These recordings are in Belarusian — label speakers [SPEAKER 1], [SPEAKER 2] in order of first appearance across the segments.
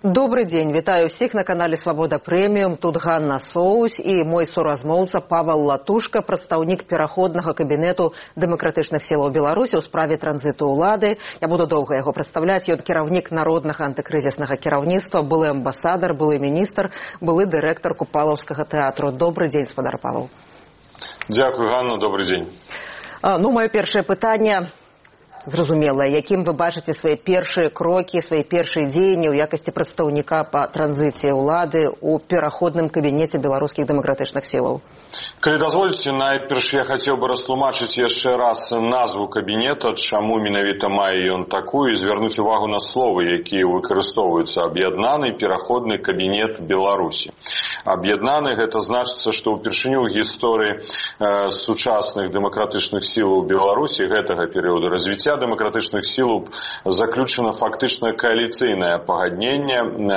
[SPEAKER 1] Добрый день, вітаю всех на канале Свобода Премиум. Тут Ганна Соус и мой суразмоўца Павел Латушка, прадстаўнік пераходнага кабінету дэмакратычных сілаў Беларусі ў справе транзіту ўлады. Я буду доўга яго прадстаўляць. Ён кіраўнік народнага антыкрызіснага кіраўніцтва, былы амбасадар, былы міністр, былы дырэктар Купалаўскага тэатру. Добрый день, спадар Павел.
[SPEAKER 2] Дякую, Ганна, добрый день.
[SPEAKER 1] Маё першае пытанне. Зразумела, якім вы бачыце свае першыя крокі, свае першыя дзеянні ў якасці прадстаўніка па транзіцыі ўлады ў пераходным кабінеце беларускіх дэмакратычных сілаў?
[SPEAKER 2] Калі дазволіце, найперш я хацеў бы растлумачыць яшчэ раз назву кабінета, чаму менавіта мае ён такую, і звярнуць увагу на словы, якія выкарыстоўваюцца. Аб'яднаны пераходны кабінет Беларусі. Аб'яднаны гэта значыцца, што ўпершыню ў гісторыі сучасных дэмакратычных сілаў Беларусі гэтага перыяду развіцця дэмакратычных сілаў заключана фактычна кааліцыйнае пагадненне,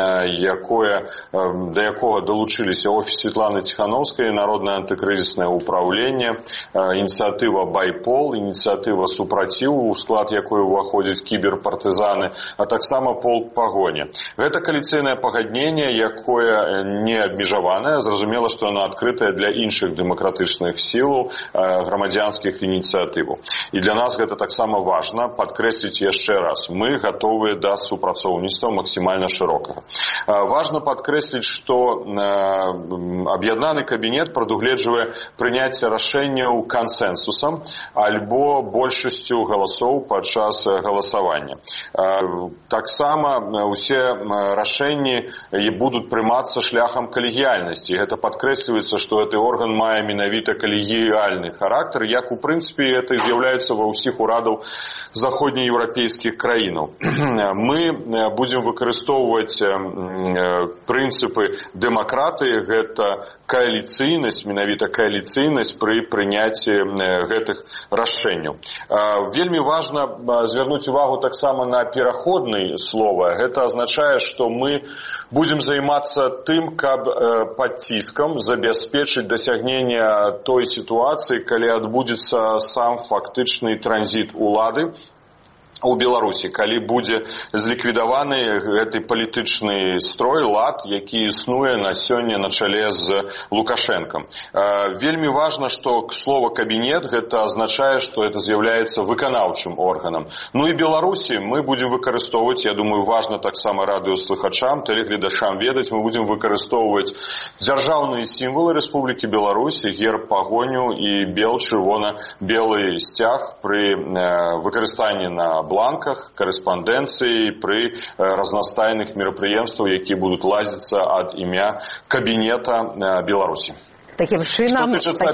[SPEAKER 2] да якога далучыліся офіс Светланы Ціхановскай, народнае антыкрызіснае ўпраўленне, ініцыятыва «Байпол», ініцыятыва «Супраціў», у склад якой уваходзяць кіберпартызаны, а таксама «Полк Пагоня». Гэта кааліцыйнае пагадненне, якое не абмежаванае, зразумела, што яно адкрытае для іншых дэмакратычных сілаў, грамадзянскіх ініцыятываў. І для нас гэта таксама важна падкрэсліць яшчэ раз. Мы гатовыя да супрацоўніцтва максімальна шырокага. Важна падкрэсліць, што аб'яднаны кабінет прадугледжвае прыняцце рашэнняў кансэнсусам альбо большасцю галасоў падчас галасавання. Таксама усе рашэнні будуць прымацца шляхам калегіяльнасці. Гэта падкрэсліваецца, што гэты орган мае менавіта калегіяльны характар, як у прынцыпе гэта з'яўляецца ва ўсіх урадаў заходнееўрапейскіх краінаў. Мы будзем выкарыстоўваць прынцыпы дэмакратыі, гэта кааліцыйнасць, менавіта кааліцыйнасць пры прыняцці гэтых рашэнняў. Вельмі важна звярнуць увагу таксама на пераходнае слова. Гэта азначае, што мы будзем займацца тым, каб пад ціскам забяспечыць дасягнення той сітуацыі, калі адбудзецца сам фактычны транзіт улады у Беларусі, калі будзе зліквідаваны гэты палітычны строй, лад, які існуе на сёння на чале з Лукашэнкам. Вельмі важна, што слова «кабінет» гэта азначае, што это з'яўляецца выканаўчым органам. Ну і Беларусі мы будзем выкарыстоўваць, я думаю, важна таксама радыёслухачам, тэлегледачам ведаць, мы будзем выкарыстоўваць дзяржаўныя сімвалы Рэспублікі Беларусі, герб, пагоню і чырвона-белы сцяг пры выкарыстанні на бланках, карэспандэнцыі, пры разнастайных мерапрыемствах, якія будуць лазіцца ад імя кабінета Беларусі.
[SPEAKER 1] Такім чынам,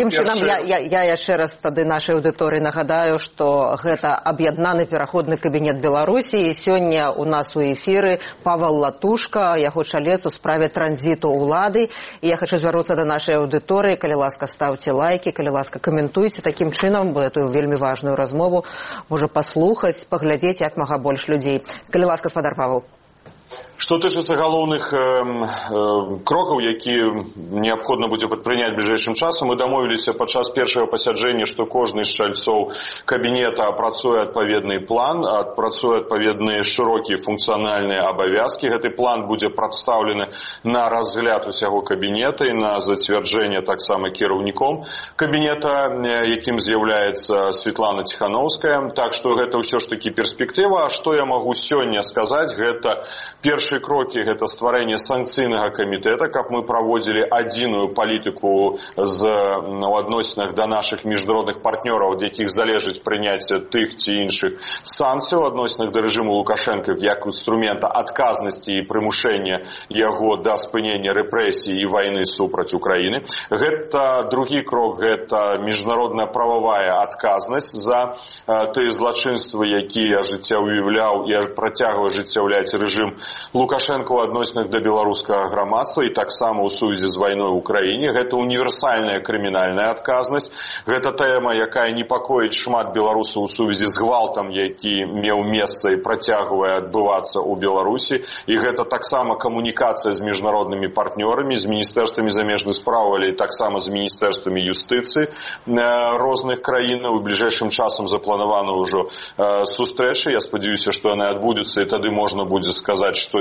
[SPEAKER 1] я яшчэ раз тады нашай аўдыторыі нагадаю, што гэта аб'яднаны пераходны кабінет Беларусі, і сёння у нас у эфіры Павел Латушка, яго чалец у справе транзіту ўлады. І я хачу звярнуцца да нашай аўдыторыі, калі ласка ставце лайкі, калі ласка каментуйце, такім чынам гэтую вельмі важную размову можа паслухаць, паглядзець як мага больш людзей. Калі ласка, спадар Павел.
[SPEAKER 2] Што тычыцца галоўных крокаў, якія неабходна будзе прадпрыняць бліжэйшым часам, мы дамовіліся падчас першага пасяджэння, што кожны з чальцоў кабінета апрацуе адпаведны план, апрацуе адпаведныя шырокія функцыянальныя абавязкі. Гэты план будзе прадстаўлены на разгляд усяго кабінета і на зацвярджэнне таксама кіраўніком кабінета, якім з'яўляецца Светлана Ціхановская. Так што гэта ўсё ж такі перспектыва. А што я магу сёння сказаць, гэта першыя крокі, гэта стварэнне санкцыйнага камітэта, каб мы праводзілі адзіную палітыку у адносінах да нашых міжнародных партнёраў, ад якіх залежыць прыняцце тых ці іншых санкцый у адносінах да рэжыму Лукашэнка як інструмента адказнасці і прымушэння яго да спынення рэпрэсій і вайны супраць Украіны. Гэта другі крок, гэта міжнародная прававая адказнасць за тыя злачынствы, якія ажыццяўляў і працягвае ажыццяўляць рэжым Лукашенко ў адносінах да беларускага грамадства і таксама ў сувязі з вайной у краіне. Гэта універсальная крымінальная адказнасць. Гэта тэма, якая непакоіць шмат беларусаў у сувязі з гвалтам, які меў месца і працягвае адбывацца ў Беларусі. І гэта таксама камунікацыя з міжнароднымі партнёрамі, з міністэрствамі замежных спраў, але таксама з міністэрствамі юстыцыі розных краінаў. У бліжэйшым часам запланавана ўжо сустрэчы. Я спадзяюся, што яны адбудуцца, і тады можна будзе сказаць, што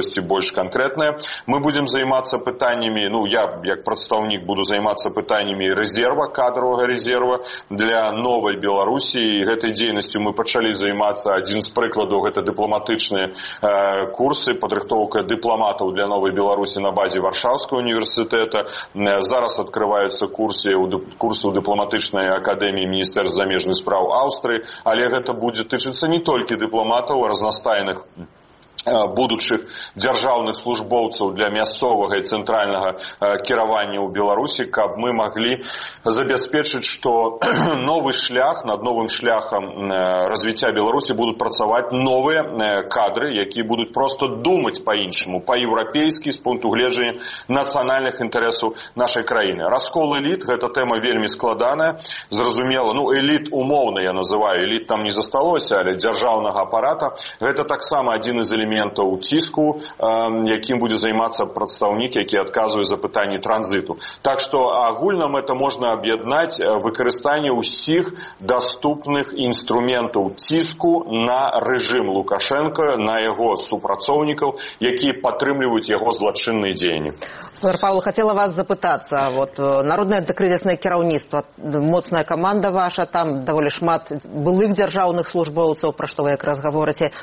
[SPEAKER 2] асаблівасці больш канкрэтныя. Мы будзем займацца пытаннямі, я, як прадстаўнік, буду займацца пытаннямі рэзерва, кадровага рэзерва для новай Беларусі. І гэтай дзейнасцю мы пачалі займацца. Адзін з прыкладаў — гэта дыпламатычныя курсы, падрыхтоўка дыпламатаў для новай Беларусі на базе Варшаўскага універсітэта. Зараз адкрываюцца курсы ў дыпламатычнай акадэміі Міністэрства замежных спраў Аўстрыі, але гэта будзе тычыцца не толькі дыпламатаў, разнастайных будучых дзяржаўных службоўцаў для мясцовага і цэнтральнага кіравання ў Беларусі, каб мы маглі забяспечыць, што новы шлях, над новым шляхам развіцця Беларусі будуць працаваць новыя кадры, якія будуць проста думаць па-іншаму, па-еўрапейскі, з пункту гледжання нацыянальных інтарэсаў нашай краіны. Раскол эліт — гэта тэма вельмі складаная. Зразумела, эліт умоўна я называю, эліт там не засталося, але дзяржаўнага апарата. Гэта таксама адзін з элементаў ціску, якім будзе займацца прадстаўнік, які адказвае за пытанні транзіту. Так што агульна гэта можна аб'яднаць выкарыстанне ўсіх даступных інструментаў ціску на рэжым Лукашенка, на яго супрацоўнікаў, якія падтрымліваюць яго злачынныя дзеянні.
[SPEAKER 1] Спадар Павел, хотела вас запытацца. Народнае антыкрызіснае кіраўніцтва, моцная каманда ваша, там даволі шмат былых дзяржаўных службоўцаў, пра што вы якраз гаворыце.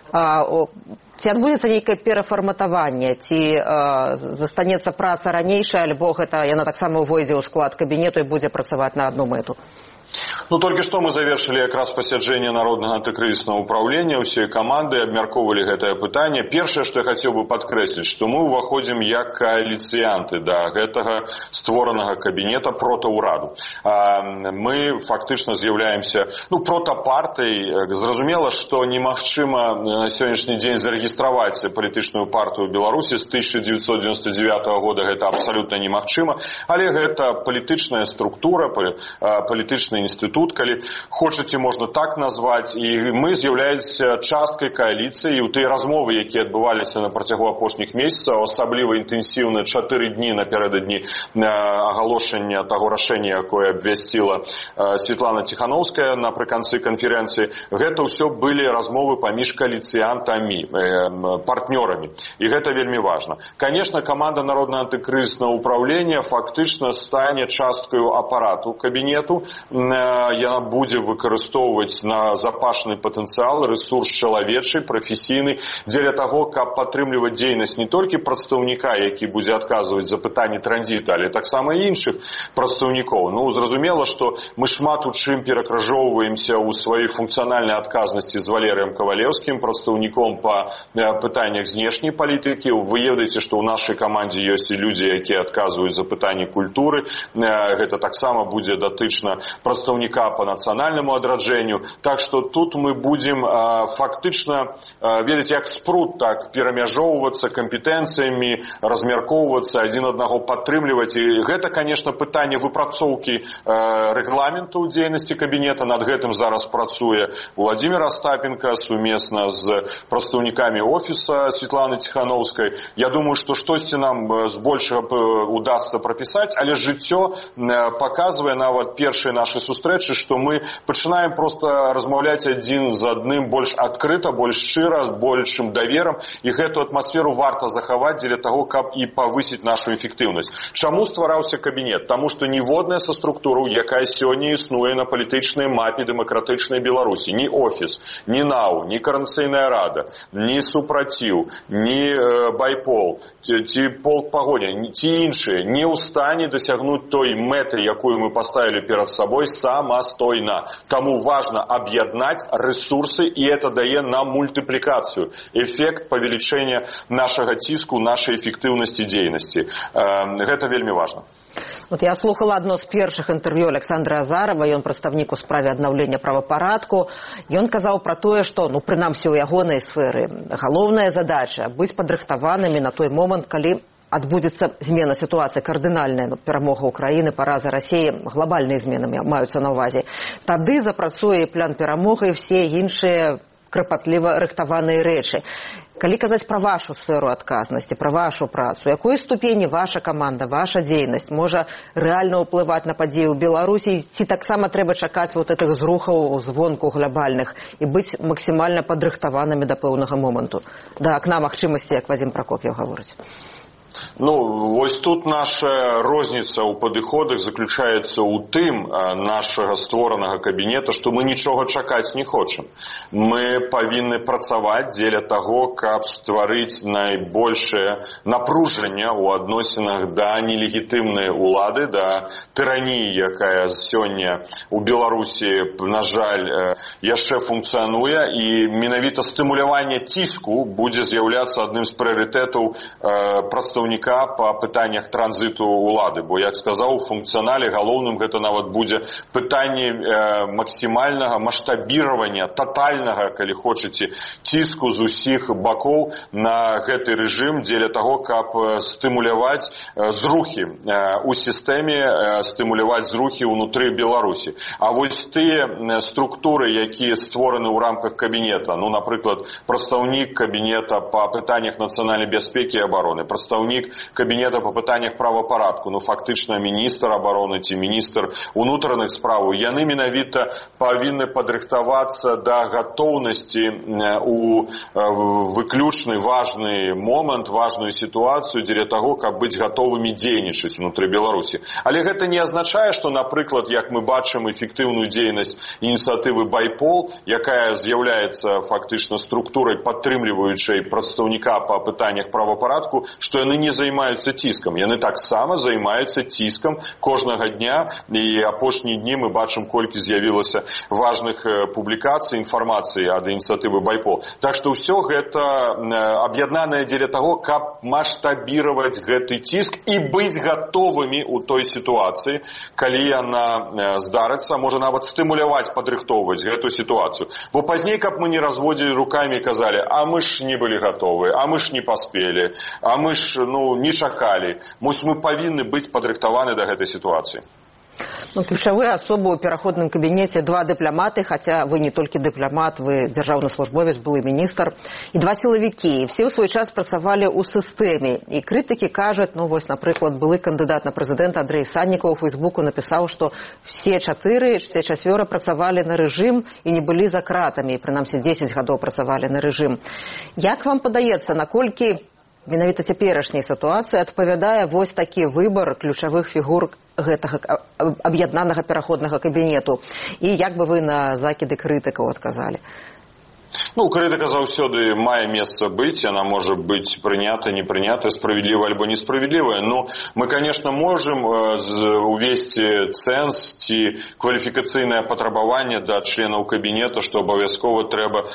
[SPEAKER 1] Ці адбудзецца нейкае перафарматаванне, ці застанецца праца ранейшая, альбо гэта яна таксама ўвойдзе ў склад кабінету і будзе працаваць на одну мэту?
[SPEAKER 2] Только что мы завершили якраз пасяджэнне Народнага антыкрызіснага ўпраўлення, ўсёй каманды абмяркоўвалі гэтае пытанне. Першае, што я хацеў бы падкрэсліць, што мы ўваходзім як кааліцыянты да гэтага створанага кабінета протаўраду. Мы фактычна з'яўляемся протапартыяй. Зразумела, што немагчыма на сённяшні дзень зарэгістраваць палітычную партыю ў Беларусі. З 1999 года гэта абсалютна немагчыма, але гэта палітычная структура, палітычны інстытут, калі хочаце, можна так назваць, і мы з'яўляемся часткай кааліцыі, і ў тыя размовы, якія адбываліся на працягу апошніх месяцаў, асабліва інтэнсіўна 4 дні напярэдадні агалошання таго рашэння, якое абвясціла Светлана Тихановская напрыканцы канферэнцыі, гэта ўсё былі размовы паміж кааліцыянтамі, партнёрамі, і гэта вельмі важна. Конечно, каманда Народнага антыкрызіснага ўпраўлення фактычна стане часткаю апарату кабінету. Яна будзе выкарыстоўваць на запашны патэнцыял, рэсурс чалавечы, прафесійны, дзеля таго, каб падтрымліваць дзейнасць не толькі прадстаўніка, які будзе адказваць за пытанні транзіта, але таксама і іншых прадстаўнікоў. Зразумела, што мы шмат у чым перакрыжоўваемся ў сваёй функцыянальнай адказнасці з Валерыем Кавалеўскім, прадстаўніком па пытаннях знешняй палітыкі. Вы ведаеце, што ў нашай камандзе ёсць і людзі, якія адказваюць за пытанні культуры. Гэта таксама будзе датычна прадстаўніка па нацыянальнаму адраджэнню. Так што тут мы будзем фактычна, ведаць, як спрут, так перамяжоўвацца кампетэнцыямі, размяркоўвацца, адзін аднаго падтрымліваць. І гэта, конечно, пытанне выпрацоўкі рэгламенту дзейнасці кабінета. Над гэтым зараз працуе Владимир Остапенко сумесна з прадстаўнікамі офіса Светланы Тихановскай. Я думаю, што штосьці нам збольшага удасца прапісаць, але жыццё паказвае, нават першыя нашы сустрэчы, што мы пачынаем проста размаўляць адзін з адным больш адкрыта, больш шчыра, большым даверам, і гэту атмасферу варта захаваць дзеля таго, каб і павысіць нашу эфектыўнасць. Чаму ствараўся кабінет? Таму што ніводная са структураў, якая сёння існуе на палітычнай мапе дэмакратычнай Беларусі, ні офіс, ні НАУ, ні Коордынацыйная рада, ні супраціў, ні байпол, ці полк пагоня, ці іншыя не ў стане дасягнуць той мэты, якую мы паставілі перад сабой самастойна. Таму важна аб'яднаць рэсурсы, і это дае нам мультыплікацыю, эфект павелічэння нашага ціску, нашай эфектыўнасці дзейнасці. Гэта вельмі важна.
[SPEAKER 1] Я слухала адно з першых інтэрв'ю Александра Азарова, ён прадстаўнік у справе аднаўлення правапарадку. Ён казаў пра тое, што, прынамсі ў ягонай сферы, галоўная задача быць падрыхтаванымі на той момант, калі адбудзецца змена сітуацыі кардынальная, перамога Украіны, параза Расіі, глобальныя змены маюцца на ўвазе. Тады запрацуе план перамогі і все іншыя крапатліва рыхтаваныя рэчы. Калі казаць пра вашу сферу адказнасці, пра вашу працу, якой ступені ваша каманда, ваша дзейнасць можа рэальна ўплываць на падзеі ў Беларусі, ці таксама трэба чакаць вот этих зрухаў звонку глобальных і быць максімальна падрыхтаванымі да пэўнага моманту, да акна магчымасці, як Вадзім Прокоп'еў гаворыць?
[SPEAKER 2] Ну, вось тут наша розніца ў падыходах заключаецца ў тым нашага створанага кабінета, што мы нічога чакаць не хочам. Мы павінны працаваць дзеля таго, каб стварыць найбольшае напружанне ў адносінах да нелегітымнай улады, да тыраніі, якая сёння ў Беларусі, на жаль, яшчэ функцыянуе, і менавіта стымуляванне ціску будзе з'яўляцца адным з прыярытэтаў прадстаўнікоў па пытаннях транзіту улады, бо, як сказаў, у функцыянале галоўным гэта нават будзе пытанне максімальнага маштабіравання, тотальнага, калі хочаце, ціску з усіх бакоў на гэты рэжым дзеля таго, каб стымуляваць зрухі у сістэме, стымуляваць зрухі ўнутры Беларусі. А вось тыя структуры, якія створаны ў рамках кабінета, ну, напрыклад, прадстаўнік кабінета па пытаннях нацыянальнай бяспекі і абароны, прадстаўнік кабінета па пытаннях правапарадку, ну, фактычна міністр абароны ці міністр унутраных справаў, яны менавіта павінны падрыхтавацца да гатоўнасці у выключны важны момант, важную сітуацыю дзеля таго, каб быць гатовымі дзейнічаць унутры Беларусі. Але гэта не азначае, што, напрыклад, як мы бачым эфектыўную дзейнасць ініцыятывы «Байпол», якая з'яўляецца фактычна структурай падтрымліваючай прадстаўніка па пытаннях правапарадку, што яны не займаюцца ціскам. Яны таксама займаюцца ціскам кожнага дня, і апошнія дні мы бачым, колькі з'явілася важных публікацый, інфармацыі ад ініцыятывы «Байпол». Так што ўсё гэта аб'яднанае дзеля таго, каб маштабіраваць гэты ціск і быць гатовымі ў той сітуацыі, калі яна здарыцца, можа нават стымуляваць, падрыхтоўваць гэту сітуацыю. Бо пазней, каб мы не разводзілі рукамі і казалі, а мы ж не былі гатовы, а мы ж не паспелі, а мы ж не чакалі. Мы павінны быць падрыхтаваны да гэтай сітуацыі.
[SPEAKER 1] Ну, ключавыя асобы ў пераходным кабінеце два дыпламаты, хаця вы не толькі дыпламат, вы дзяржаўны службовец, былы міністр, і два сілавікі. Все ў свой час працавалі ў сістэме. І крытыкі кажуць, ну вось, напрыклад, былы кандыдат на прэзідэнта Андрэй Саннікаў у Фейсбуку напісаў, што все чацвёра працавалі на рэжым і не былі за кратамі, прынамсі 10 гадоў працавалі на рэжым. Як вам падаецца, наколькі менавіта цяперашняй сітуацыі адпавядае вось такі выбар ключавых фігур гэтага аб'яднанага пераходнага кабінету? І як бы вы на закіды крытыкаў адказалі?
[SPEAKER 2] Ну, крытыка заўсёды мае месца быць, яна можа быць прынята, не прынята, справядлівая альбо несправядлівая. Но мы, конечно, можем увесці цэнз ці кваліфікацыйнае патрабаванне да членаў кабінета, што абавязкова трэба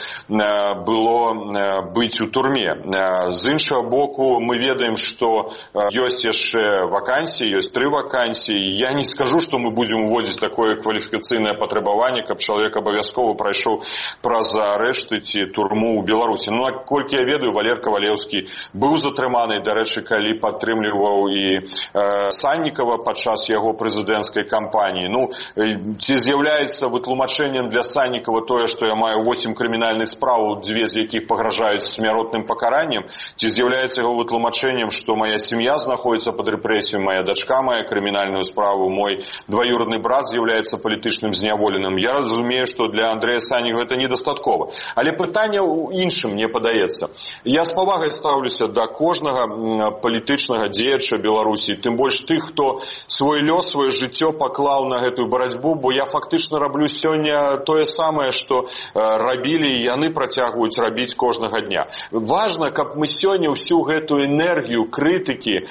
[SPEAKER 2] было быць у турме. З іншага боку, мы ведаем, што ёсць яшчэ вакансіі, ёсць 3 вакансіі. Я не скажу, што мы будзем уводзіць такое кваліфікацыйнае патрабаванне, каб чалавек абавязкова прайшоў праз арышт ці турму ў Беларусі. Ну, наколькі я ведаю, Валер Кавалеўскі быў затрыманы, дарэчы, калі падтрымліваў і Саннікава падчас яго прэзідэнцкай кампаніі. Ну, ці з'яўляецца вытлумачэннем для Саннікава тое, што я маю 8 крымінальных справаў, 2 з якіх пагражаюць смяротным пакараннем? Ці з'яўляецца яго вытлумачэннем, што моя сям'я знаходзіцца пад рэпрэсіяй, моя дачка мае крымінальную справу, мой дваюродны брат з'яўляецца палітычным зняволеным? Я разумею, што для Андрэя Саннікава гэта недастаткова. Але пытанне ў іншым, мне падаецца. Я з павагай стаўлюся да кожнага палітычнага дзеяча Беларусі, тым больш тых, хто свой лёс, сваё жыццё паклаў на гэтую барацьбу, бо я фактычна раблю сёння тое самае, што рабілі, і яны працягваюць рабіць кожнага дня. Важна, каб мы сёння ўсю гэтую энергію крытыкі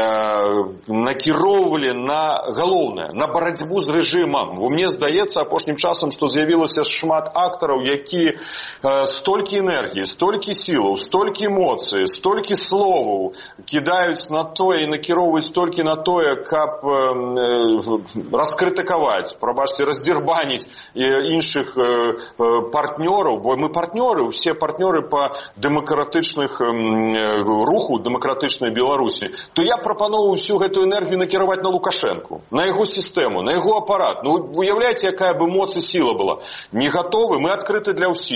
[SPEAKER 2] накіроўвалі на галоўнае, на барацьбу з рэжымам. Мне здаецца апошнім часам, што з'явілася шмат актараў, якія столькі энергіі, столькі сілаў, столькі эмоцый, столькі словаў кідаюць на тое і накіроўваюць толькі на тое, каб раскрытыкаваць, прабачце, раздзірбаніць іншых партнёраў, бо мы партнёры, усе партнёры па дэмакратычных руху, дэмакратычнай Беларусі, то я прапаноўваю всю гэтую энергію накіраваць на Лукашэнку, на яго сістэму, на яго апарат. Ну, уяўляеце, якая б эмоцыя, сіла была. Не гатовы, мы адкрыты для ўсіх. І мы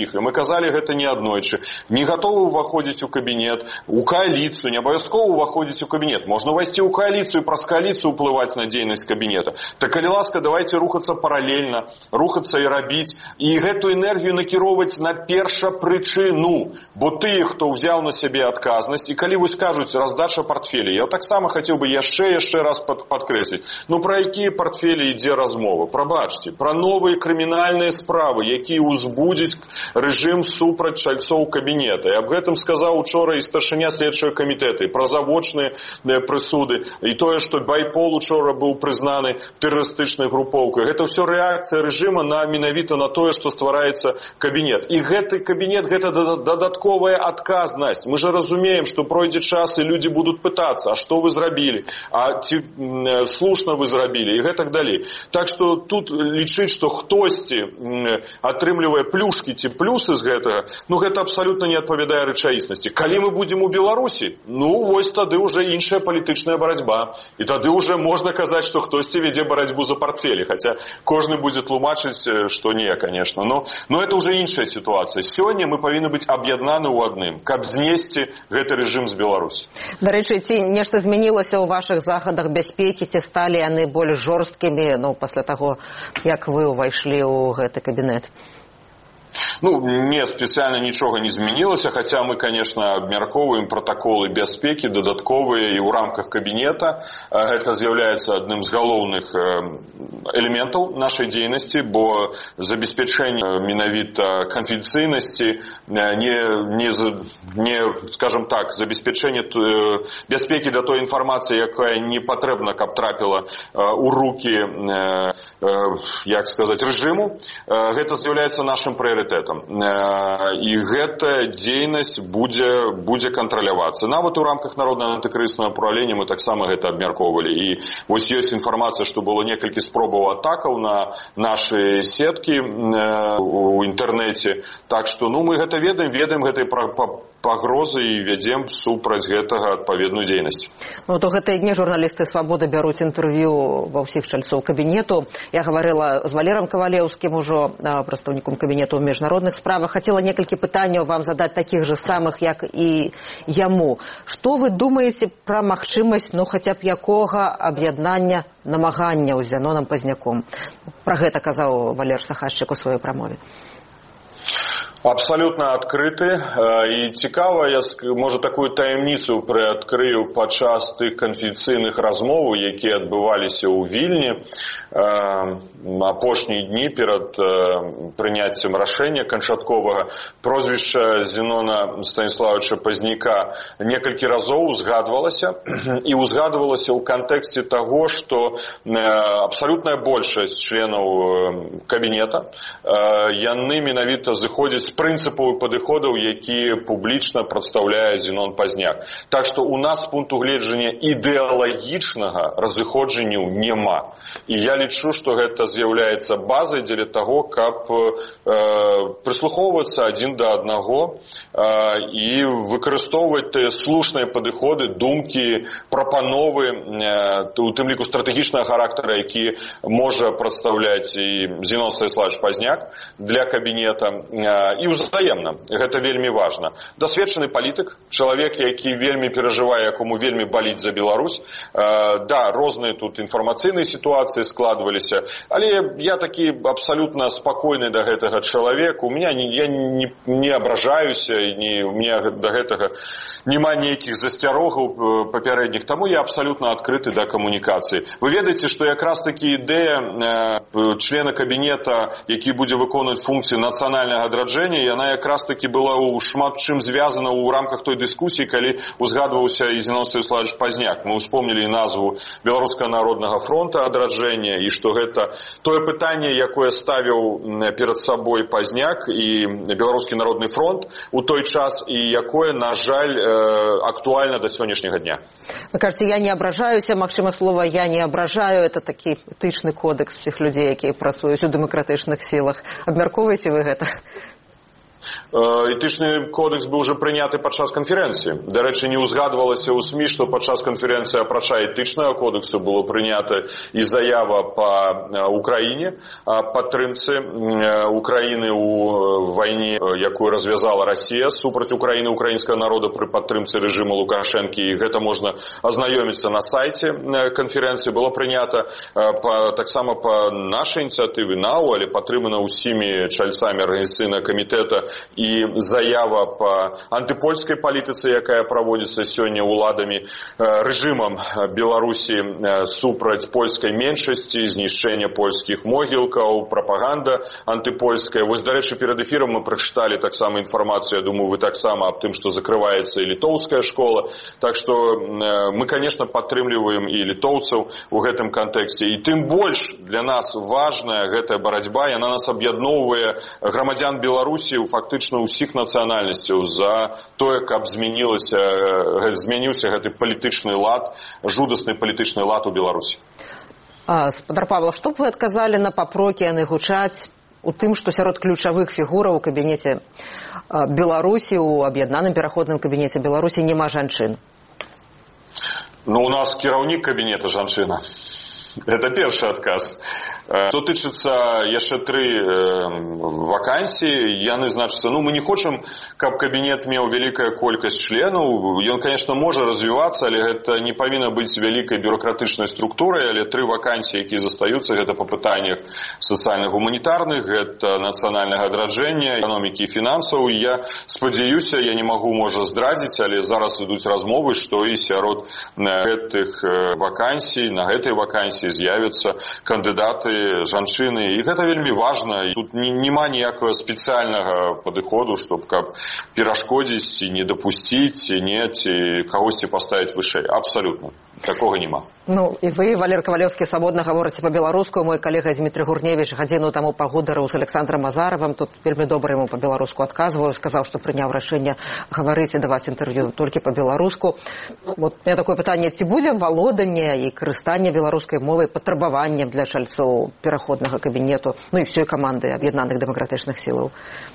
[SPEAKER 2] казалі гэта неаднойчы. Не гатовы ўваходзіць у кабінет, у кааліцыю, не абавязкова ўваходзіць у кабінет. Можна ўвайсці ў кааліцыю, праз кааліцыю ўплываць на дзейнасць кабінета. Так, калі ласка, давайте рухацца паралельна, рухацца і рабіць, і гэту энергію накіроўваць на першапрычыну, бо тыя, хто ўзяў на сябе адказнасць, і калі вы скажуць раздача партфелей, я таксама хацеў бы яшчэ раз падкрэсліць. Ну, пра якія партфелі ідзе размова? Прабачце, пра новыя крымінальныя справы, якія ўзбудзяць рэжым супраць чальцоў кабінета. І аб гэтым сказаў учора і старшыня следчага камітэта, і пра завочныя прысуды, і тое, што Байпол учора быў прызнаны тэрарыстычнай групоўкай. Гэта ўсё рэакцыя рэжыма на менавіта на тое, што ствараецца кабінет. І гэты кабінет, гэта дадатковая адказнасць. Мы же разумеем, што пройдзе час, і людзі будуць пытацца, а што вы зрабілі, а ці слушна вы зрабілі, і гэтак далей. Так што тут лічыць, што хтосьці атрымлівае плюшкі ці плюсы з гэтага, ну гэта абсалютна не адпавядае рэчаіснасці. Калі мы будзем у Беларусі, ну вось тады ўжо іншая палітычная барацьба. І тады ўжо можна казаць, што хтосьці вядзе барацьбу за партфелі, хаця кожны будзе тлумачыць, што не, конечно. Но это ўжо іншая сітуацыя. Сёння мы павінны быць аб'яднаны ў адным, каб знесці гэты рэжым з Беларусі.
[SPEAKER 1] Дарэчы, ці нешта змянілася ў вашых захадах бяспекі, ці сталі яны больш жорсткімі, ну, пасля таго, як вы ўвайшлі ў гэты кабінет?
[SPEAKER 2] Ну, не, спецыяльна нічога не змянілася, хаця мы, конечно, абмяркоўваем пратаколы бяспекі дадатковыя і ў рамках кабінета. Гэта з'яўляецца адным з галоўных элементаў нашай дзейнасці, бо забеспячэнне менавіта канфідэнцыйнасці, скажем так, забеспячэнне бяспекі да той інфармацыі, якая не патрэбна, каб трапіла ў рукі, як сказаць, рэжыму, гэта з'яўляецца нашым прыярытэтам. І гэта дзейнасць будзе кантралявацца. Нават у рамках Народнага антыкрызіснага ўпраўлення мы таксама гэта абмяркоўвалі. І вось ёсць інфармацыя, што было некалькі спробаў атакаў на нашы сеткі у інтэрнэце. Так што, ну, мы гэта ведаем гэтай пагрозы і вядзем супраць гэтага адпаведную дзейнасць.
[SPEAKER 1] Ну, то гэтыя дні журналісты «Свабоды» бяруць інтэрв'ю ва ўсіх чальцоў кабінету. Я гаварыла з Валерам Кавалеўскім ужо, прадстаўніком кабінету ў міжнародных справах. Хацела некалькі пытанняў вам задаць такіх жа самых, як і яму. Што вы думаеце пра магчымасць, ну, хаця б якога аб'яднання намаганняў з Зяноном Пазняком? Пра гэта казаў Валер Сахашчык у сваёй прамове.
[SPEAKER 2] Абсалютна адкрыты, і цікава, я, можа, такую таямніцу прыадкрыю падчас тых канфідэнцыйных размоваў, якія адбываліся ў Вільні апошнія дні перад прыняццем рашэння канчатковага. Прозвішча Зенона Станіславовича Пазняка некалькі разоў узгадвалася, і узгадвалася ў кантэксце таго, што абсалютная большасць членаў кабінета, яны менавіта зыходзяць прынцыпаў і падыходаў, які публічна прадстаўляе Зенон Пазняк. Так што у нас з пункту гледжання ідэалагічнага разыходжання няма. І я лічу, што гэта з'яўляецца базай дзеля таго, каб прыслухоўвацца адзін да аднаго і выкарыстоўваць тыя слушныя падыходы, думкі, прапановы, у тым ліку стратэгічнага характара, які можа прадстаўляць і Зенон Станіславович Пазняк для кабінета. І ўзаемна. Гэта вельмі важна. Дасведчаны палітык, чалавек, які вельмі перажывае, якому вельмі баліць за Беларусь. Да, розныя тут інфармацыйныя сітуацыі складваліся, але я такі абсалютна спакойны да гэтага чалавека. Я не абражаюся, у меня да гэтага няма нейкіх засцярогаў папярэдніх, таму я абсалютна адкрыты да камунікацыі. Вы ведаеце, што якраз такі ідэя члена кабінета, які будзе выконваць функцыю нацыянальнага адраджэння, яна якраз такі была ў шмат чым звязана ў рамках той дыскусіі, калі узгадваўся і Зенон Станіславович Пазняк. Мы ўспомнілі назву Беларускага народнага фронта адраджэння, і што гэта тое пытанне, якое ставіў перад сабой Пазняк і Беларускі народны фронт у той час, і якое, на жаль, актуальна да сённяшняга дня.
[SPEAKER 1] Вы кажаце, я не абражаюся, магчыма, слова «я не абражаю» — это такі этычны кодекс тых людзей, якія працуюць у дэмакратычных сілах. Абмяркоўваеце вы гэта?
[SPEAKER 2] Этычны кодекс быў уже прыняты падчас канферэнцыі. Дарэчы, не ўзгадвалася ў СМІ, што падчас канферэнцыі апрача этычнага кодексу было прынята і заява па Украіне, падтрымцы Украіны ў вайне, якую развязала Расія супраць Украіны, украінскага народа пры падтрымцы рэжыма Лукашэнкі. І гэта можна азнаёміцца на сайце канферэнцыі. Было прынята таксама па нашай ініцыятыве НАУ, але падтрымана ўсімі чальцамі арганізацыйнага камітэта і заява па антыпольскай палітыцы, якая праводзіцца сёння ўладамі, рэжымам Беларусі супраць польскай меншасці, знішчэння польскіх могілкаў, прапаганда антыпольская. Вось, дарэчы, перад эфірам мы прачыталі таксама інфармацыю, я думаю, вы таксама аб тым, што закрываецца і літоўская школа. Так што мы, конечно, падтрымліваем і літоўцаў у гэтым кантэксце. І тым больш для нас важная гэтая барацьба, яна нас аб'ядноўвае грамадзян Беларусі фактычна ўсіх нацыянальнасцяў за тое, каб змяніўся гэты палітычны лад, жудасны палітычны лад у Беларусі.
[SPEAKER 1] Спадар Павла, што б вы адказалі на папрокі, яны гучаць у тым, што сярод ключавых фігураў у кабінеце Беларусі, у аб'яднаным пераходным кабінеце Беларусі няма жанчын?
[SPEAKER 2] Ну, у нас кіраўнік кабінета жанчына. Это першы адказ. Што тычыцца яшчэ 3 вакансіі, яны значыцца, мы не хочам, каб кабінет меў вялікая колькасць членаў. Ён, конечно, можа развівацца, але гэта не павінна быць вялікай бюрократычнай структурай, але 3 вакансіі, якія застаюцца, гэта па пытаннях сацыяльна-гуманітарных, гэта нацыянальнага адраджэння, эканомікі і фінансаў. Я спадзяюся, я не магу, можа, здрадзіць, але зараз ідуць размовы, што і сярод гэтых вакансій, на гэтай вакансіі з'явяцца кандыдаты жанчыны. І гэта вельмі важна. І тут няма ніякага спецыяльнага падыходу, каб перашкодзіць ці не дапусціць, ці кагосьці паставіць вышэй. Абсалютна. Такога няма.
[SPEAKER 1] І вы, Валер Кавалёўскі, свабодна гаворыце па-беларуску. Мой калега Дмітрый Гурневіч гадзіну таму пагутарыў з Александром Азаровым. Тут вельмі добра яму па-беларуску адказваю. Сказаў, што прыняў рашэнне гаварыць і даваць інтэрв'ю толькі па-беларуску. Вот у меня такое пытанне, ці будзе валоданне і карыстанне беларускай мовай патрабаваннем для чальцоў пераходнага кабінету, і ўсёй каманды аб'яднаных дэмакратычных сілаў?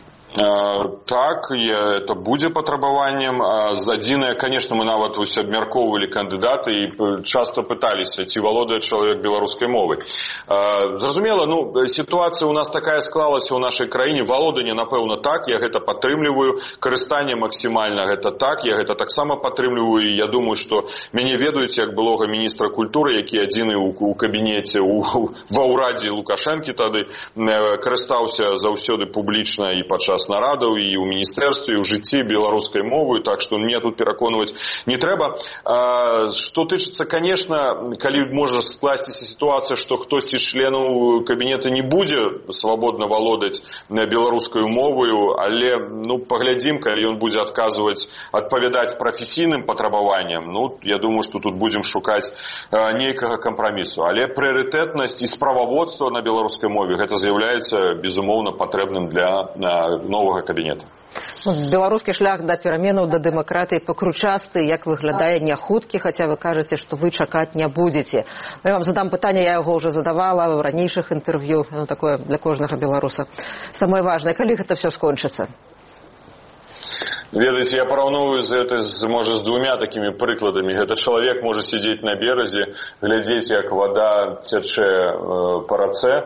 [SPEAKER 2] Так, это будзе патрабаваннем. Адзінае, конечно, мы нават абмяркоўвалі кандыдаты і часто пыталіся, ці валодае чалавек беларускай мовай. Зразумела, сітуацыя у нас такая склалася ў нашай краіне. Валоданне, напэўна, так, я гэта падтрымліваю. Карыстанне максімальна гэта так, я гэта таксама падтрымліваю. І я думаю, што мяне ведаюць як былога міністра культуры, які адзіны ў кабінеце ва ўрадзе Лукашэнкі тады карыстаўся заўсёды публічна і падчас нарадаў, і ў міністэрстве, і ў жыцці беларускай мовы, так што мне тут пераконваць не трэба. Што тычыцца, конечно, калі можа скласціся сітуацыя, што хтосьці з членаў кабінета не будзе свабодна валодаць беларускаю моваю, але, паглядзім, калі ён будзе адпавядаць прафесійным патрабаванням, я думаю, што тут будзем шукаць нейкага кампрамісу. Але прыярытэтнасць і справаводства на беларускай мове, гэта з'яўляецца, безумоўна, патрэбным для новага кабінета.
[SPEAKER 1] Беларускі шлях да пераменаў, да дэмакратыі пакручасты, як выглядае, не хуткі, хаця вы кажаце, што вы чакаць не будзеце. Я вам задам пытанне, я яго ўжо задавала ў ранейшых інтэрв'ю, такое для кожнага беларуса. Самае важнае, калі гэта все скончыцца?
[SPEAKER 2] Ведаеце, я параўноўваю з двумя такімі прыкладамі. Гэта чалавек можа сядзець на беразе, глядзець, як вада цячэ па рацэ,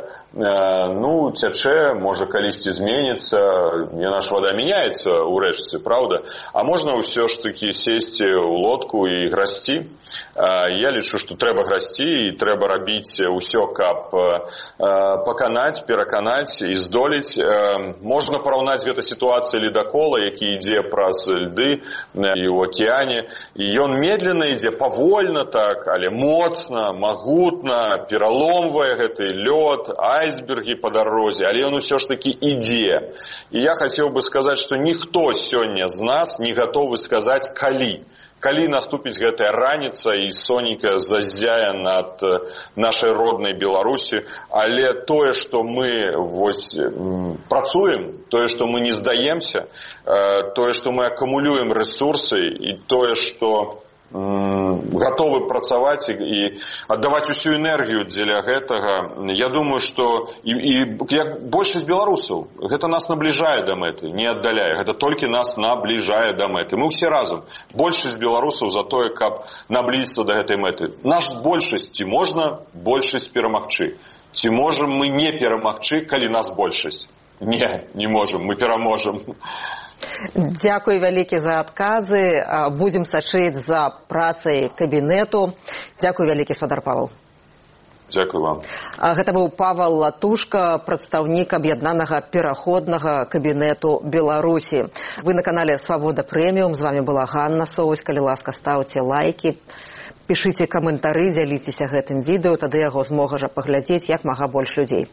[SPEAKER 2] цячэ, можа калісьці зменіцца, яна ж вада мяняецца ў рэчцы, правда? А можна ўсё ж такі сесці ў лодку і грасці. Я лічу, што трэба грасці і трэба рабіць усё, каб паканаць, пераканаць і здолець. Можна параўнаць гэта сітуацыі ледакола, які ідзе праз льды і ў акіяне. І ён медленно ідзе, павольна так, але моцна, магутна, пераломвае гэты лёд, айсбергі па дарозе, але ён усё ж такі ідзе. І я хацеў бы сказаць, што ніхто сёння з нас не гатовы сказаць, калі наступіць гэтая раніца і сонейка заззяе над нашай роднай Беларусі, але тое, што мы працуем, тое, што мы не здаемся, тое, што мы акумулюем рэсурсы і тое, што готовы працаваць і аддаваць усю энергію дзеля гэтага. Я думаю, што як большасць беларусаў, гэта нас набліжае да мэты, не аддаляе. Гэта толькі нас набліжае да мэты. Мы ўсе разам. Большасць беларусаў за тое, каб наблізіцца да гэтай мэты. Наш большасць, ці можна большасць перамагчы? Ці можам мы не перамагчы, калі нас большасць? Не можам, мы пераможам.
[SPEAKER 1] Дзякуй вялікі за адказы. Будзем сачыць за працай кабінету. Дзякуй вялікі, спадар Павел.
[SPEAKER 2] Дзякуй вам.
[SPEAKER 1] Гэта быў Павел Латушка, прадстаўнік аб'яднанага пераходнага кабінету Беларусі. Вы на канале Свабода Прэміум. З вами была Ганна Соусь. Калі ласка, ставьте лайки, пішыце каментары, дзяліцеся гэтым відэо, тады яго змога жа паглядзець як мага больш людзей.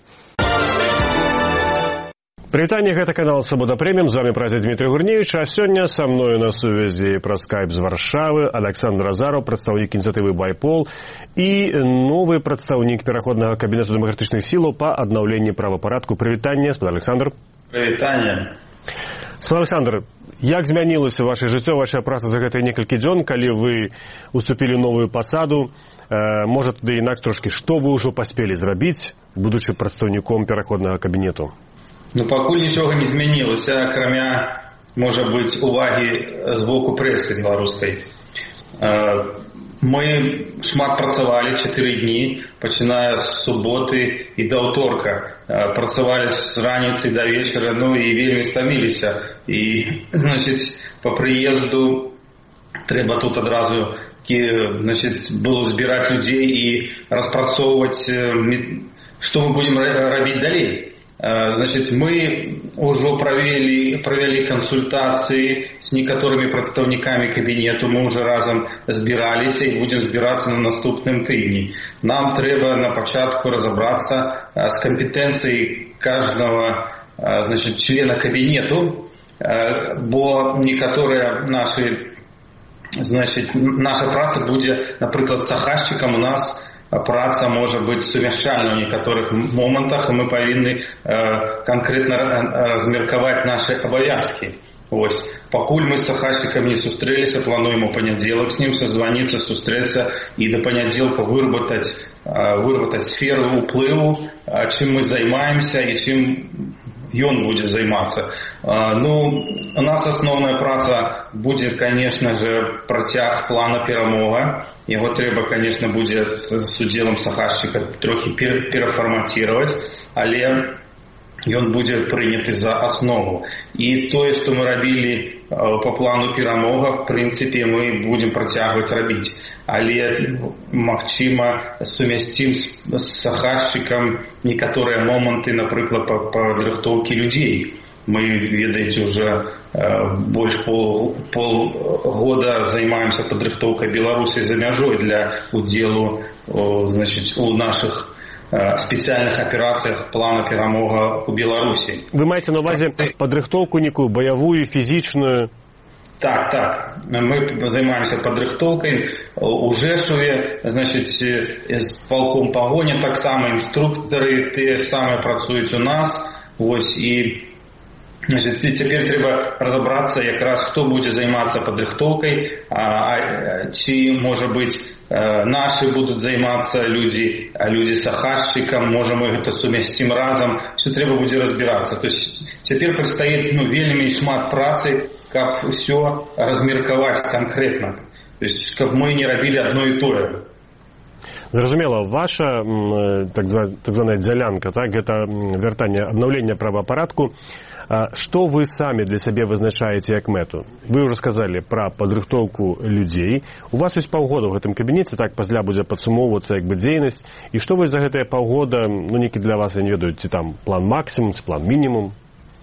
[SPEAKER 3] Прывітанне, гэта канал Свабода Прэміум, з вами празе Дмітрий Гурневич, а сёння са мною на сувязі праз скайп з Варшавы Александр Азаров, прадстаўнік ініцыятывы «Байпол» і новы прадстаўнік пераходнага кабінету дэмакратычных сілаў па аднаўленні правапарадку. Прывітанне, спадар Александр.
[SPEAKER 4] Прывітанне.
[SPEAKER 3] Спадар Александр, як змянілася ваша жыццё, ваша праца за гэтыя некалькі дзён, калі вы уступілі новую пасаду? Можа, туды інакш трошкі, што вы ўжо паспелі зрабіць, будучы прадстаўніком пераходнага кабінету?
[SPEAKER 4] Пакуль нічога не змянілася, акрамя, можа быць, увагі з боку прэсы беларускай. Мы шмат працавалі 4 дні, пачиная з суботы і да ўторка. Працавалі з раніцы да вечара, і вельмі стаміліся. І, значыць, па прыезду трэба тут адразу, было збіраць людзей і распрацоўваць, што мы будзем рабіць далей. Значит, мы уже провели консультации с некоторыми представниками кабинета, мы уже разом збирались и будем збираться на наступным тыдні. Нам треба на початку разобраться с компетенцией каждого, значит, члена кабинету, бо некоторые наша праца будет, например, с заказчиком у нас праца можа быць сумяшчальна ў некаторых момантах, і мы павінны канкрэтна размеркаваць нашы абавязкі. Пакуль мы з заказчикам не сустрэліся, плануем у панядзелак з ним созваніцца, сустрэцца і до панядзелка выработаць сферу ўплыву, чым мы займаемся і чым ён будзе займацца. У нас основная праца будзе, конечно же, працяг плана перамога. Его трэба, конечно, будзе з удзелам заказчика трохі перафармаціраваць, але ён будзе прыняты за основу. І тое, што мы рабілі по плану перамога, в прынцыпе, мы будзем працягваць рабіць. Але, магчыма, сумясцім з заказчикам некаторыя моманты, напрыклад, па падрыхтоўкі людзей. Мы, ведаеце, уже больш полгода займаемся падрыхтоўкай беларусаў за мяжой для удзелу, значит, у наших спецыяльных аперацыях плана перамога у Беларусі.
[SPEAKER 3] Вы маеце на увазе падрыхтоўку некую баявую, фізічную?
[SPEAKER 4] Так. Мы займаемся падрыхтоўкай у Жэшуве, значит, з палком пагоня таксама інструктары тыя самыя працуюць у нас. І значит, цяпер трэба разобрацца якраз, хто будзе займацца падрыхтоўкай, ці, можа быць, наши будут займацца люди с заказчиком, можа мы гэта сумясцім разом, все трэба будзе разбирацца. То есть цяпер прадстаіць вельмі шмат працы, каб все размеркаваць конкретно, то есть каб мы не рабілі одно і тое.
[SPEAKER 3] Зразумела, ваша так званая дзялянка, так, гэта вяртанне, аднаўленне правапарадку. Што вы самі для сябе вызначаеце як мэту? Вы ўжо сказалі пра падрыхтоўку людзей. У вас ёсць паўгода ў гэтым кабінеце, так, пасля будзе падсумоўвацца як бы дзейнасць. І што вы за гэтыя паўгода, некі для вас, я не ведаю, ці там план максімум, ці план мінімум?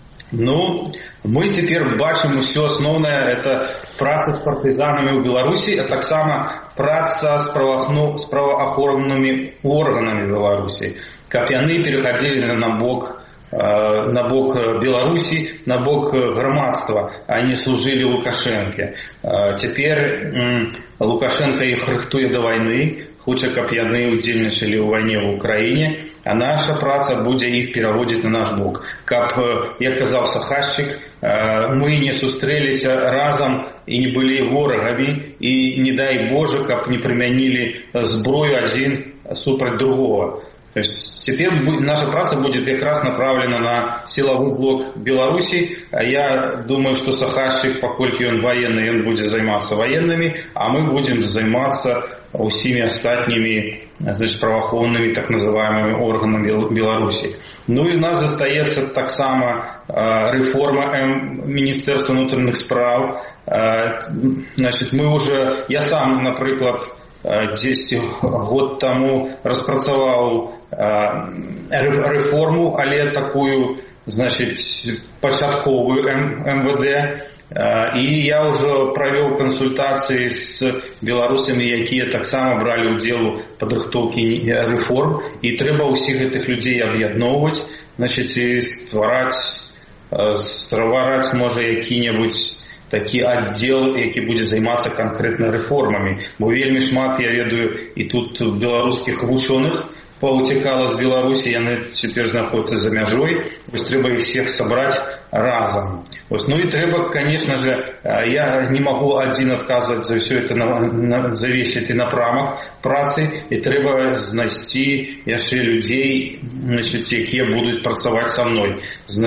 [SPEAKER 4] Мы цяпер бачым усё асноўнае, это праца з партызанамі ў Беларусі, а таксама праца з праваахороннымі органамі Беларусі, каб яны перахадзілі на бок Беларусі, на бок грамадства, а не служылі Лукашэнке. Цяпер Лукашенко іх рыхтуе да вайны, хоча, каб яны удзельнічалі ў вайне ў Украіне, а наша праца будзе іх пераводзіць на наш бок. Каб, як казаў Сахашчык, мы не сустрэліся разам і не былі ворагамі, і не дай Боже, каб не прымянілі зброю адзін супраць другого. То есть теперь наша праца будет как раз направлена на силовой блок Беларуси. Я думаю, что Сахашчык, покольки он военный, он будет заниматься военными, а мы будем заниматься усими остатними, значит, правоохранными так называемыми органами Беларуси. Ну и у нас остается так само реформа Министерства внутренних справ. Значит, мы уже, я сам, например, 10 год тому распрацаваў реформу, але такую, значит, пачатковую МВД. І я ўжо правёў кансультацыі з беларусамі, якія таксама бралі ўдзел у падрыхтоўкі рэформ, і трэба ўсіх гэтых людзей аб'ядноўваць, значит, і ствараць можа які-небудзь такі аддзел, які будзе займацца канкрэтна рэформамі. Бо вельмі шмат, я ведаю, і тут беларускіх вучоных паўцякала з Беларусі, яны цяпер знаходзяцца за мяжой. Вось трэба іх всех сабраць разам. Вось, ну і трэба, конечно же, я не магу адзін адказваць за ўсё это, завесіць і напрамак працы, і трэба знайсці яшчэ людзей, значит, якія будуць працаваць са мной.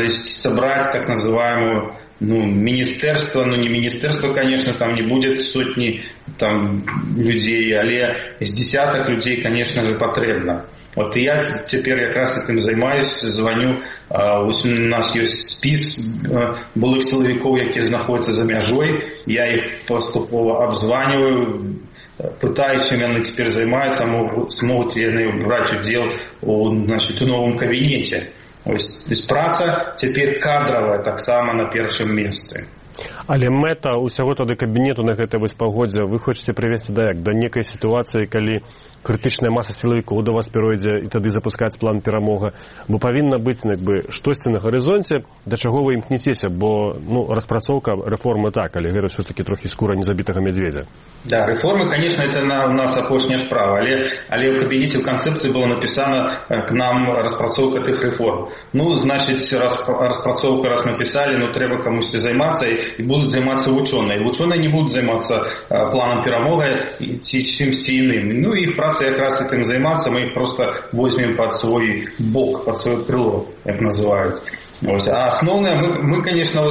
[SPEAKER 4] Сабраць так называемую министерство, не министерство, конечно, там не будет сотни там людей, але с десяток людей, конечно же, потребно. Вот и я теперь как раз этим занимаюсь, звоню, у нас есть спис былых силовиков, которые находятся за мяжой, я их поступово обзваниваю, пытаюсь, чем они теперь занимаются, смогут ли они брать удел у новом кабинете. То есть праца цяпер кадровая таксама на першым месцы.
[SPEAKER 3] Але мэта ўсяго тады кабінету на гэтае вось пагоддзе вы хочаце прывесці да некай сітуацыі, калі крытычная маса сілавікоў да вас перайдзе і тады запускаць план перамога, бо павінна быць штосьці на гарызонце, да чаго вы імкнецеся, бо распрацоўка рэформы так, але гэта ўсё-такі трохі скура незабітага мядзведзя.
[SPEAKER 4] Да, рэформы, конечно, это у нас апошняя справа, але ў кабінеце ў канцэпцыі было напісана к нам распрацоўка тых рэформ. Значит, распрацоўка раз написали, трэба камусьці займацца, і будут заниматься ученые. Ученые не будут заниматься планом перамога ці чимсь иным. Их праца как раз этим заниматься, мы их просто возьмем под свой бок, под свое крыло, как называют. А основное, мы, конечно,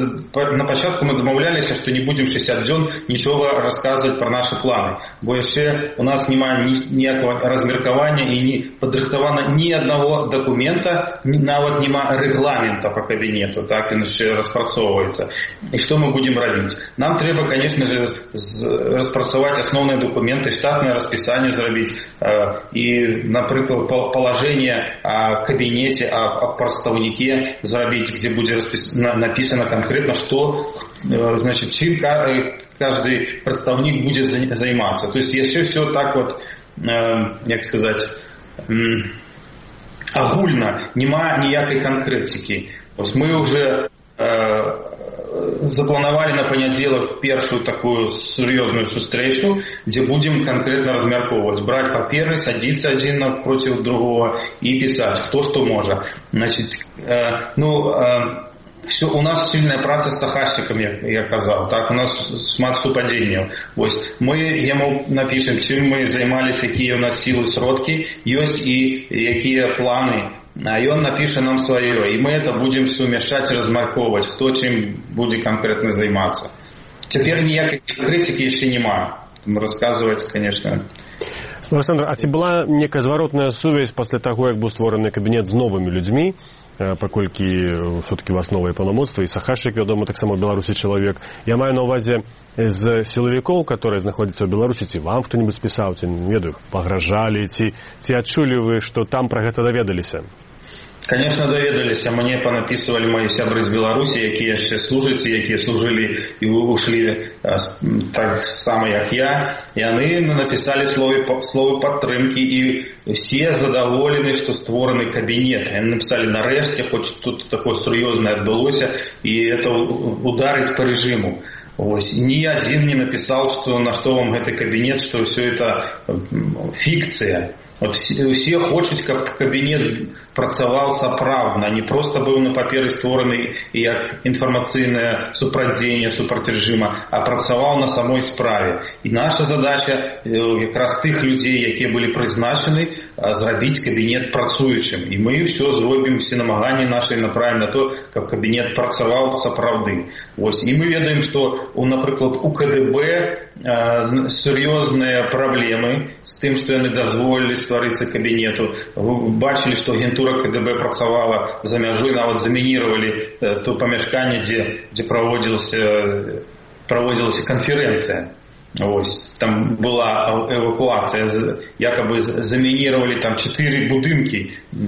[SPEAKER 4] на початку мы домовлялись, что не будем 60 дзён ничего рассказывать про наши планы. Бо яшчэ у нас немає ніякого размеркования и не подрыхтовано ни одного документа, нават нема регламента по кабинету, так и яшчэ распрацоўваецца. И что мы будем робить? Нам треба, конечно же, распрацовать основные документы, штатное расписание зрабіць и, например, положение о кабинете, о представнике зрабіць, где будет написано конкретно, что, значит, чем каждый представник будет заниматься. То есть, если все так вот, як сказать, агульно, нема ніякой конкретики. То есть, мы уже запланировали на понедельник первую такую серьезную встречу, где будем конкретно размерковывать, брать паперы, садиться один напротив другого и писать, кто что может. Значит, все, у нас сильная праца с Сахашчыком, я казал, так, у нас шмат супадзенняў. Мы ему напишем, чем мы занимались, какие у нас силы, сродки, есть и какие планы. А он напишет нам свое, и мы это будем совмещать и размарковывать, кто чем будет конкретно заниматься. Теперь никакой критики еще нема. Рассказывать, конечно.
[SPEAKER 3] Александр, а ці была некая зваротная сувязь пасля таго, як быў створаны кабінет з новымі людзьмі, паколькі все-таки у вас новыя паўнамоцтвы, і Сахашчык, вядома, таксама ў Беларусі чалавек. Я маю на ўвазе з сілавікоў, которые знаходзяцца ў Беларусі, ці вам хто-нибудь пісаў, ці, не ведаю, пагражалі, ці адчулі вы, што там пра гэта даведаліся?
[SPEAKER 4] Конечно, даведаліся. Мне панапісвалі мои сябры з Беларусі, якія яшчэ служаць, якія служылі і ушлі так само, як я. Яны написали словы падтрымкі, і все задаволены, што створаны кабінет. Яны написали нарэшце, хоць тут такое сур'ёзнае адбылося, і это ударыць по режиму. Ось. Ни один не написал, что на что вам гэты кабінет, что все это фікцыя. Вот все хочуць, каб кабінет працаваў сапраўдна, не просто быў на паперы створаны як інфармацыйнае супрадзенне супраць рэжыма, а працаваў на самой справе. І наша задача якраз тых людзей, якія былі прызначаны, зрабіць кабінет працуючым. І мы все зробім, все намаганні наши направим на то, каб кабінет працаваў сапраўды. Ось. І мы ведаем, што, напрыклад, у КДБ сур'ёзныя праблемы з тым, што яны дазволілі стварыцца кабінету. Вы бачылі, што агентура КДБ працавала за мяжой, нават замінировали то памяшканне, дзе праводзілася канферэнцыя. Ось. Там была эвакуацыя, якобы замінировали там 4 будынкі,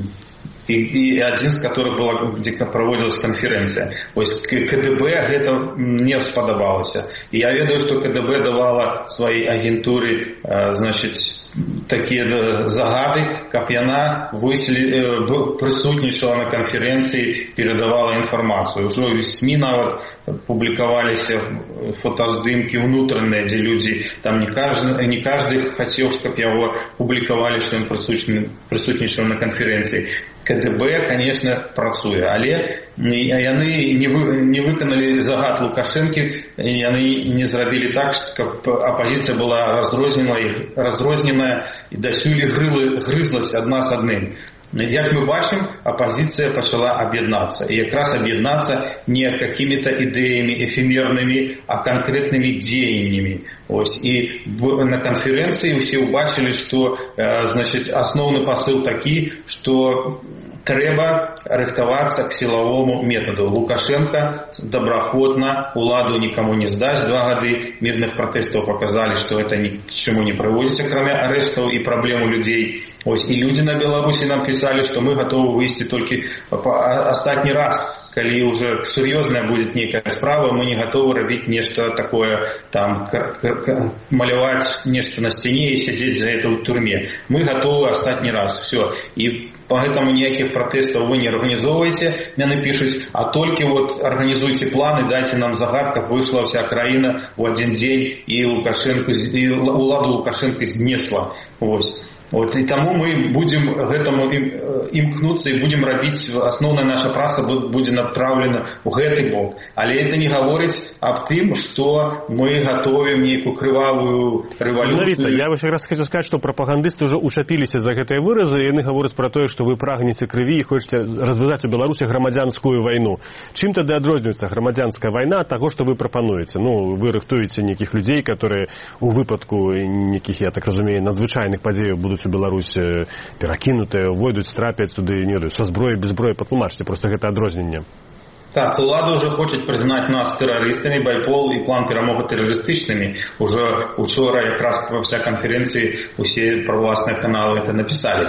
[SPEAKER 4] и один з которых была, где проводилась конференция. Ось КДБ это не сподобалося. И я ведаю, что КДБ давала своей агентуре, значит, такие загады, каб яна присутнічала на конференции, передавала информацию. Уже в СМИ нават публиковались фотоздымки внутренние, где люди, там не каждый хотел, чтобы его публиковали, что он присутнічал на конференции. КДБ, конечно, працуе, але яны не выканалі загад Лукашэнкі, яны не зрабілі так, каб апозіцыя была разрозненая і дасюль грызлась адна з адным. Як мы бачым, апозіцыя пачала аб'яднацца. І якраз аб'яднацца не какими-то ідэямі эфемернымі, а конкретнымі дзеяннямі. Ось. І на конференції все убачили, что, значит, основный посыл такі, что трэба рыхтавацца к силовому методу. Лукашенко добраахвотна уладу никому не сдасть. 2 гады мирных протестов показали, что это ни к чему не приводится, кроме арестов и проблем у людей. Ось. И люди на Беларуси нам писали, что мы готовы выйти только остатний раз, калі уже сур'ёзная будет некая справа, мы не готовы рабіць нешта такое, там, маляваць нешта на стене и сидеть за это в тюрьме. Мы готовы остатний раз. Все. И поэтому никаких протестов вы не организовываете, мне напишут, а только вот организуйте планы, дайте нам загад, как вышла вся краина в один день и уладу Лукашенко знесла. Вот, и тому мы будем гэтаму імкнуцца і будем рабіць, асноўная наша праца будзе направлена ў гэты бок. Але это не гаворыць аб тым, што мы готовим нейкую крывавую рэвалюцыю.
[SPEAKER 3] Я как раз хочу сказать, что пропагандисты уже учапіліся за гэтыя выразы, і яны гавораць про тое, што вы прагнеце крыві і хочаце развязаць у Беларусі грамадзянскую вайну. Чым тады адрозніваецца грамадзянская вайна ад таго, што вы прапануеце? Ну, вы рыхтуеце нейкіх людзей, которые у выпадку нейкіх, я так разумею, надзвычайных падзеяў будуць у Беларусь перакінутыя, войдуць, трапяць туды, не ведаю, са зброяй, без зброі, патлумачце, просто гэта адрозненне.
[SPEAKER 4] Так, улада уже хочет признать нас террористами, Байпол и план перемоги террористичными. Уже учора якраз після конференции все провластные каналы это написали.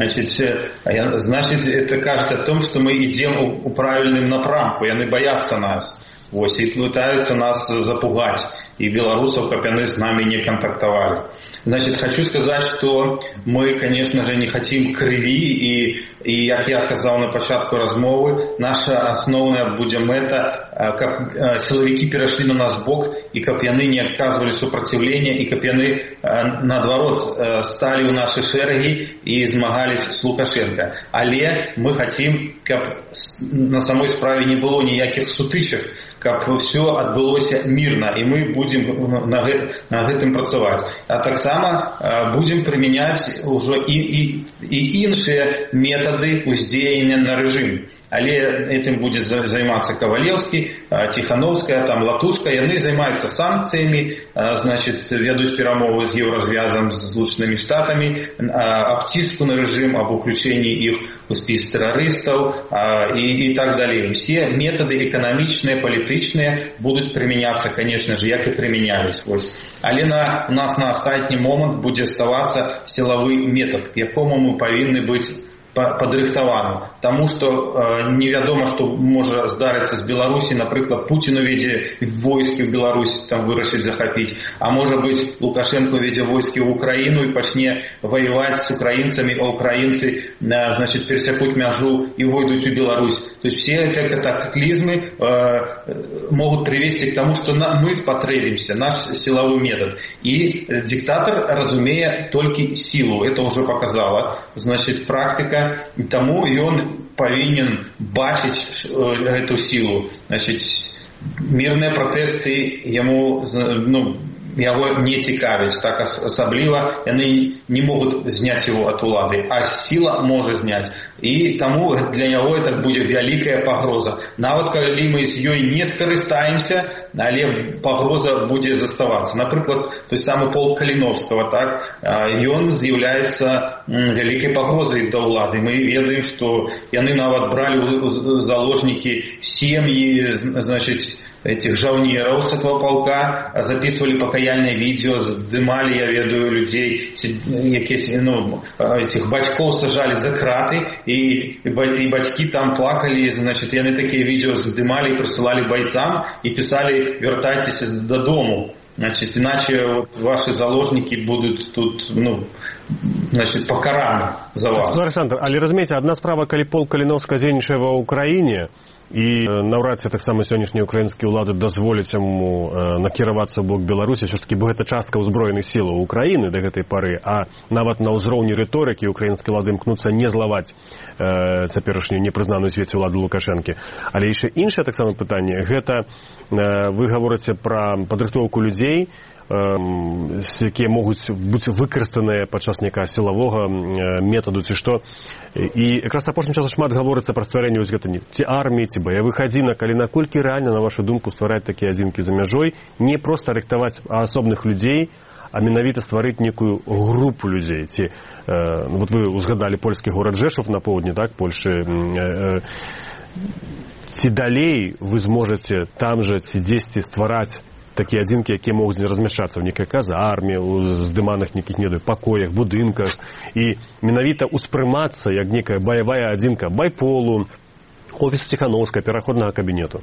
[SPEAKER 4] Значит, это кажет о том, что мы идем у правильным напрамку, и они боятся нас. Вот, и пытаются нас запугать. И белорусов, как они с нами не контактовали. Значит, хочу сказать, что мы, конечно же, не хотим крови, и как я сказал на початку размовы, наша основная будет мета, как силовики перешли на нас бок, и как яны не оказывали сопротивления, и как яны, наоборот, стали у нашей шереги и змагались с Лукашенко. Але мы хотим, как на самой справе не было никаких сутычек, как все отбылося мирно, и мы будем на гэтым працаваць. А таксама будем применять уже и іншыя методы уздзеяння на режим. Але этим будет заниматься Ковалевский, Тихановская, там Латушка. И они занимаются санкциями, значит, ведут перемовы с Еврозвязом, с Злученными Штатами, об тиску на режим, об уключении их в список террористов и так далее. Все методы экономичные, политичные будут применяться, конечно же, как и применялись. Але у нас на остатний момент будет оставаться силовой метод, к якому мы повинны быть падрыхтавану. Таму што невядома, што можа здарыцца з Беларусі, напрыклад, Пуцін уведзе войскі ў Беларусі, там вырашыць захапіць, а можа быць Лукашенко уведзе войскі ў Украіну і пачне воевать с украинцами, а украинцы, значит, пересекут мяжу и войдут в Беларусь. То есть все эти катаклизмы могут привести к тому, что мы спотребимся, наш силовой метод. И диктатор, разумея только силу, это уже показала, значит, практика, и тому и он повинен бачить эту силу. Значит, мирные протесты ему, яго не цікавіць, так асабліва яны не могуць зняць его ад улады, а сила можа зняць. І таму для яго это будзе вялікая пагроза. Нават калі мы з ёй не скарыстаемся, але пагроза будзе заставацца. Напрыклад, той самы полк Каліновскага, так, ён з'яўляецца вялікай пагрозай да ўлады. Мы ведаем, што яны нават бралі ў заложнікі сем'і, значыць, этих жаўнераў с этого полка, записывали покаяльное видео, здымали, я ведаю, людей, этих бацькоў сажали за краты, и бацькі там плакали, значит, яны такие видео здымали и присылали бойцам и писали: «Вертайтесь додому». Значит, иначе вот ваши заложники будут тут, значит, покараны за вас.
[SPEAKER 3] Александр, але разумееце, одна справа, калі полк Каліновскага дзейнічае ва Ўкраіне, і наўрад ці таксама сённяшнія украінскія ўлады дазволяць яму накіравацца ў бок Беларусі, ўсё ж такі, бо гэта частка ўзброеных сілаў Украіны да гэтай пары, а нават на ўзроўні рыторыкі украінскія ўлады імкнуцца не злаваць цяперашнюю непрызнаную свеце ўладу Лукашэнкі. Але яшчэ іншае таксама пытанне, гэта вы гаворыце пра падрыхтоўку людзей, якія могуць быць выкарыстаныя падчас нейкага сілавога метаду ці што. І якраз апошнім часам шмат гаворыцца пра стварэнне ці арміі, ці баявых адзінак, але наколькі рэальна, на вашу думку, ствараць такія адзінкі за мяжой, не проста рыхтаваць асобных людзей, а менавіта стварыць некую групу людзей. Ці, вот вы узгадалі польскі горад Жэшов на поўдні, так, Польшы. Ці далей вы зможаце там жа ці дзесьці ствараць такія адзінкі, якія могуць размяшчацца ў нейкай казарме, у здыманых нейкіх пакоях, будынках, і менавіта ўспрымацца як некая баявая адзінка байполу, офісу Ціхановскага, пераходнага кабінету?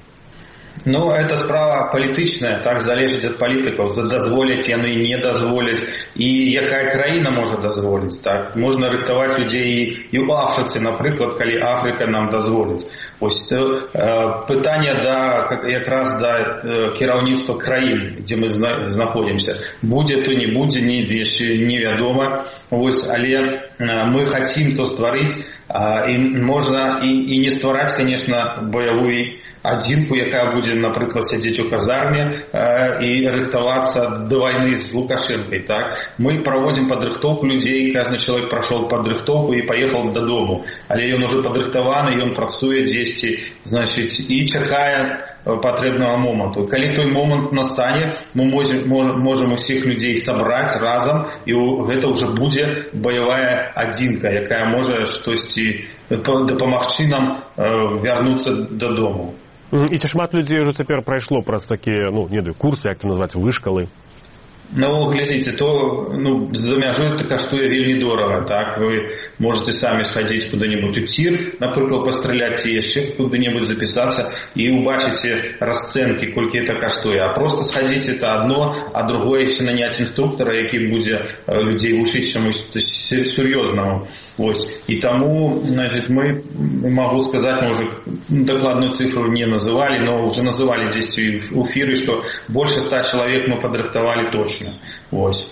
[SPEAKER 4] Это справа палітычная, так, залежыць ад палітыкаў, дазволяць яны, не дазволяць, і якая краіна можа дазволіць, так. Можна рыхтаваць людзей і ў Афрыцы, напрыклад, калі Афрыка нам дазволіць. Вось пытанне якраз да кіраўніцтва краін, дзе мы знаходзімся. Будзе то не будзе, невядома. Вось, але мы хацім то стварыць, і можна і не ствараць, конечно, баявую адзінку, якая будзе, напрыклад, сядзець у казарме і рыхтавацца да вайны з Лукашэнкай, так. Мы праводзім падрыхтоўку людзей, кожны чалавек прайшоў падрыхтоўку і паехаў дадому, але ён ужо падрыхтаваны, ён працуе дзесьці, значыць, і чакае патрэбнага моманту. Калі той момант настане, мы можам усіх людзей сабраць разам, і гэта ўжо будзе баявая адзінка, якая можа штосьці дапамагчы нам вярнуцца дадому.
[SPEAKER 3] І ці шмат людзей ўжо цяпер прайшло праз такія, курсы, як это назваць, вышкалы?
[SPEAKER 4] Глядзіце, то за мяжой это каштуе вельмі дорага, так, вы можете самі схадзіць куды-небудзь у цір, напрыклад, пастраляць і яшчэ куды-небудзь запісацца і убачыце расцэнкі, колькі это каштуе. А просто схадзіць это одно, а другое яшчэ наняць інструктара, які будзе людзей вучыць чамусь сур'ёзнаму. Вось. І таму, значит, мы, могу сказаць, мы уже дакладную цифру не называли, но уже называли здесь в эфире, что больше 100 человек мы подрыхтовали точно. Вось.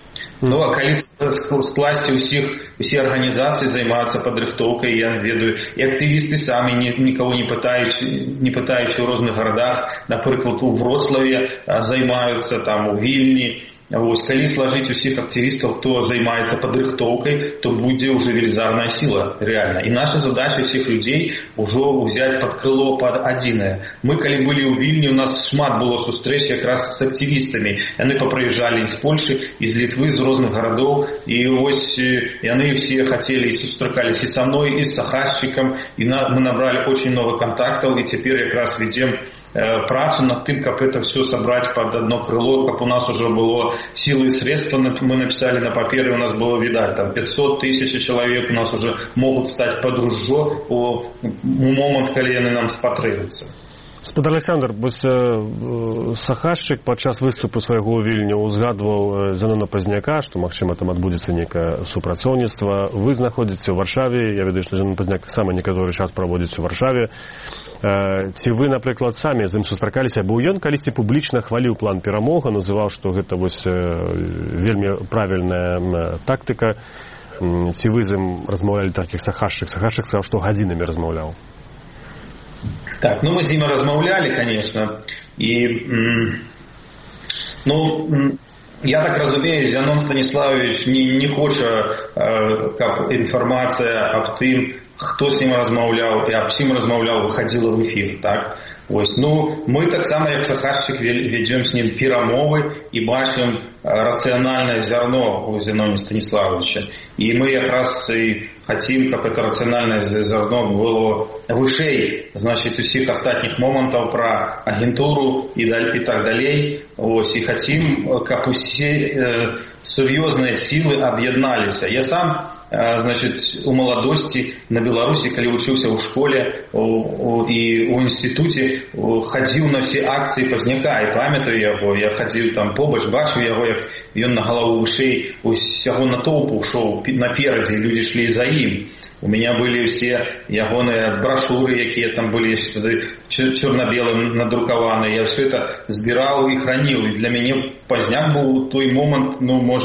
[SPEAKER 4] А калі скласці усе арганізацыі займаюцца падрыхтоўкай, я ведаю, і актывісты самі нікого не пытаюць у розных гарадах, напрыклад, у Вроцлаве займаюцца, там, у Вільні. Вось, калі сложить усіх активістаў, хто займаецца падрыхтоўкай, то будзе уже велізарная сила, реально. І наша задача всіх людей ужо взять под крыло под адзінае. Мы, калі былі ў Вільні, у нас шмат было сустрэч якраз з активістамі. Яны попрыязджалі з Польшы, з Літвы, з розных гарадоў, і вось яны мы все хотели и сустракались и со мной, и с Сахашчиком, и мы набрали очень много контактов, и теперь как раз ведем працу над тем, как это все собрать под одно крыло, как у нас уже было силы и средства, мы написали на папере, у нас было, видать, там 500 тысяч человек у нас уже могут стать под ружжо у момент, когда они нам спотребуются.
[SPEAKER 3] Спадар Александр, Сахашчык падчас выступу свайго ў Вільні узгадваў Зянона Пазняка, што, магчыма, там адбудзецца нейкае супрацоўніцтва. Вы знаходзіце ў Варшаве, я ведаю, што Зянон Пазняк сам некаторы час праводзіць у Варшаве. Ці вы, напрыклад, самі з ім сустракаліся, бо ён калісьці публічна хваліў план перамога, называў, што гэта вельмі правільная тактыка. Ці вы з ім размаўлялі такіх Сахашчык? Сахашчык сказаў, што гадзінамі размаўляў.
[SPEAKER 4] Так, мы с ними размовляли, конечно, и, я так разумею, Зянон Станиславович не хочет, как информация об том, кто с ним размовлял и об чим размовлял, выходила в эфир, так? Ось, мы так само, як Сахашчик, ведем с ним перемовы и бачим рациональное зерно у Зянона Станиславовича. И мы как раз и хотим, как это рациональное зерно было выше, значит, у всех остальных моментов про агентуру и так далее. Ось, и хотим, как все серьезные силы объединались. Я сам, значит, у молодости на Беларуси, когда учился в школе и в институте, ходил на все акции Пазняка и памятаю его. Я ходил там побач, бачу его, як ён на голову вышэй усяго натоўпу шоў наперадзе, люди шли за им. У меня были все ягоныя брошюры, якія там были черно-белым надрукаваны. Я все это збирал и хранил. И для меня Пазняк был той момент,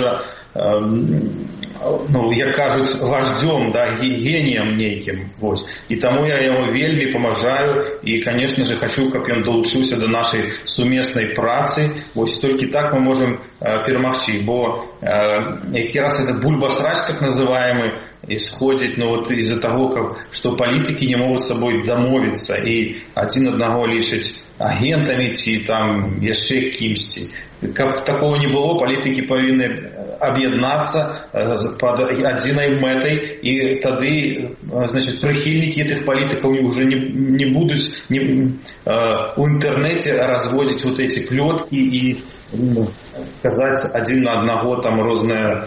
[SPEAKER 4] як кажуть, вождем, да, гением неким. Вот. И тому я его вельми помажаю. И, конечно же, хочу, как он долучился до нашей совместной працы. Вот. Только так мы можем перемогчи. Бо как раз этот бульбасрач, так называемый, исходит из-за того, что политики не могут с собой домовиться. И один одного лишить агентами, там, яшчэ кімсьці. Каб такого не было, политики повинны объединяться под одной метой, и тогда, значит, прихильники этих политиков уже не будут в интернете разводить вот эти плетки и сказать один на одного там разные,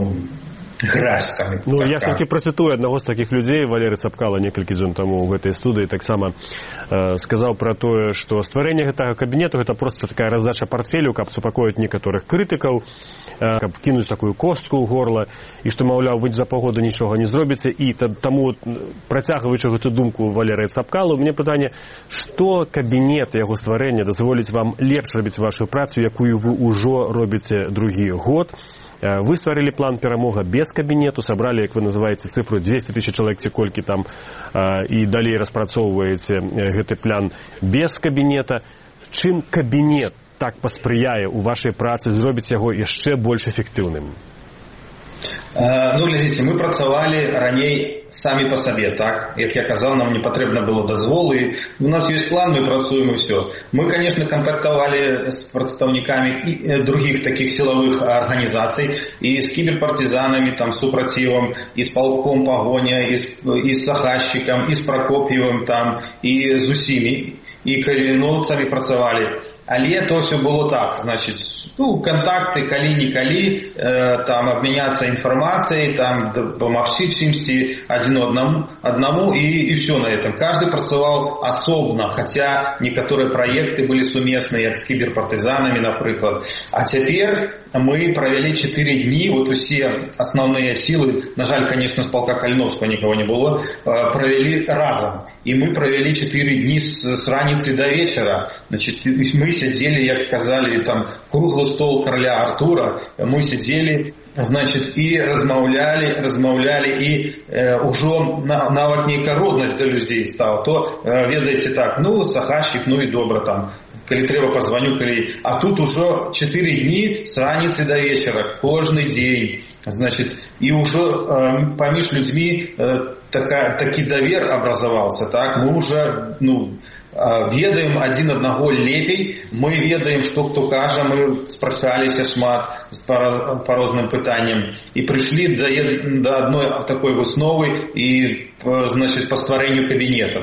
[SPEAKER 4] грязь там.
[SPEAKER 3] Я все-таки процитую одного з таких людей, Валерий Цапкало, некалькі дзён таму ў гэтай студыі таксама сказаў пра тое, што стварэнне гэтага кабінету гэта проста такая раздача партфелю, каб супакоіць некаторых крытыкаў, каб кінуць такую костку ў горла, і што, маўляў, вы за паўгода нічога не зробіце. І таму, працягваючы гэту думку Валерыя Цапкало, у мяне пытанне, што кабінет яго стварэння дазволіць вам лепш рабіць вашу працу, якую вы ўжо робіце другі год. Вы стварылі план перамога без кабінету, сабралі, як вы называеце, цифру 200 тысяч чалавек ці колькі там, і далей распрацоўваеце гэты план без кабінета. Чым кабінет так паспрыяе ў вашай працы, зробіць яго яшчэ больш эфектыўным?
[SPEAKER 4] Глядзіце, мы працавалі раней самі па сабе, так? Як я казаў, нам не патрэбна было дазволы. У нас ёсць план, мы працуем и все. Мы, конечно, контактовали с представниками других таких силовых организаций, и с киберпартизанами, там, супротивом, и с полком Погоня, и с Сахашчиком, и с Прокопьевым, там, и с усімі, и кореновцами працавалі. Але то все было так, значит, контакты, калі-нікалі, там, обменяться информацией, там, помогчи чимсти один одному, и все на этом. Каждый працавал особно, хотя некоторые проекты были совместные, как с киберпартизанами, например. А теперь мы провели 4 дни, вот все основные силы, на жаль, конечно, с полка Калиновского никого не было, провели разом. И мы провели 4 дни с раницы до вечера. Значит, мы сидели, як казали, там, круглый стол короля Артура, мы сидели, значит, и размаўлялі, и уже нават нейкая роднасць до людей стала. То, ведаеце так, Сахашчик, и добра там, коли трэба позвоню, а тут уже 4 дни с раницы до вечера, каждый день, значит, и уже поміж людьми таки довер образовался, так, мы уже, ведаем адзін аднаго лепей, мы ведаем, што хто кажа, мы спрачаліся шмат па розным пытанням і прыйшлі да адной такой высновы і, значит, па стварэнню кабінета.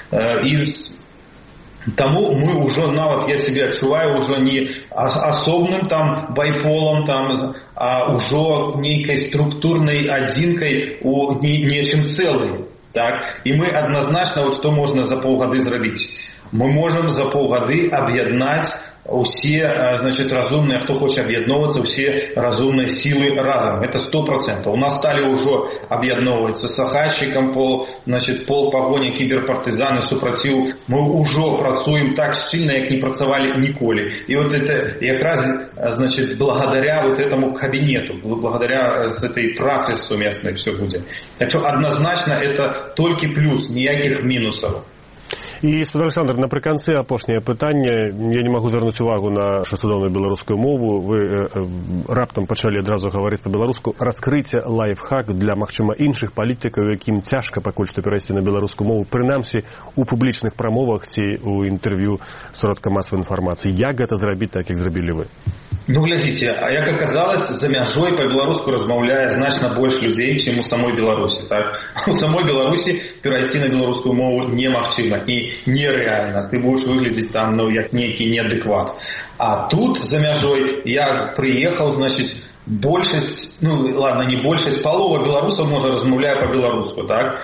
[SPEAKER 4] Таму мы ўжо, нават я себе адчуваю, ўжо не асобным там байполам, там, а ўжо нейкай структурнай адзінкай у нечым цэлым. Так? І мы адназначна, вот, што можна за паўгады зрабіць. Мы можам за паўгады аб'яднаць усе, значит, разумныя, хто хоча аб'ядноўвацца, усе разумныя сілы разам. Это 100%. У нас сталі ўжо аб'ядноўвацца сахайшчыкам, пол пагоні, кіберпартызаны, супраціў. Мы ўжо працуем так шчыльна, як не працавалі ніколі. І вот это якраз, значит, благодаря вот этому кабинету, благодаря этой працы сумесной все будет. Так что однозначно это только плюс, ніякіх мінусаў.
[SPEAKER 3] І, спадар Александр, напрыканцы апошняе пытанне. Я не магу звярнуць увагу на цудоўную беларускую мову. Вы раптам пачалі адразу гаварыць па-беларуску. Раскрыйце лайфхак для, магчыма, іншых палітыкаў, якім цяжка пакуль што перайсці на беларускую мову, прынамсі у публічных прамовах ці у інтэрв'ю сродкам масавай інфармацыі. Як гэта зрабіць так, як зрабілі вы?
[SPEAKER 4] Ну, глядзіце, а як аказалось, за мяжой па-беларуску размаўляе значна больш людзей, чым у самой Беларусі. Так? У самой Беларусі перайти на беларускую мову немагчыма і нереально. Ты будешь выглядеть там, ну, як нейкі неадэкват. А тут за мяжой я приехал, значит, большасць, ну ладно, не большасць, палова беларусаў можа размаўляе па-беларуску, так?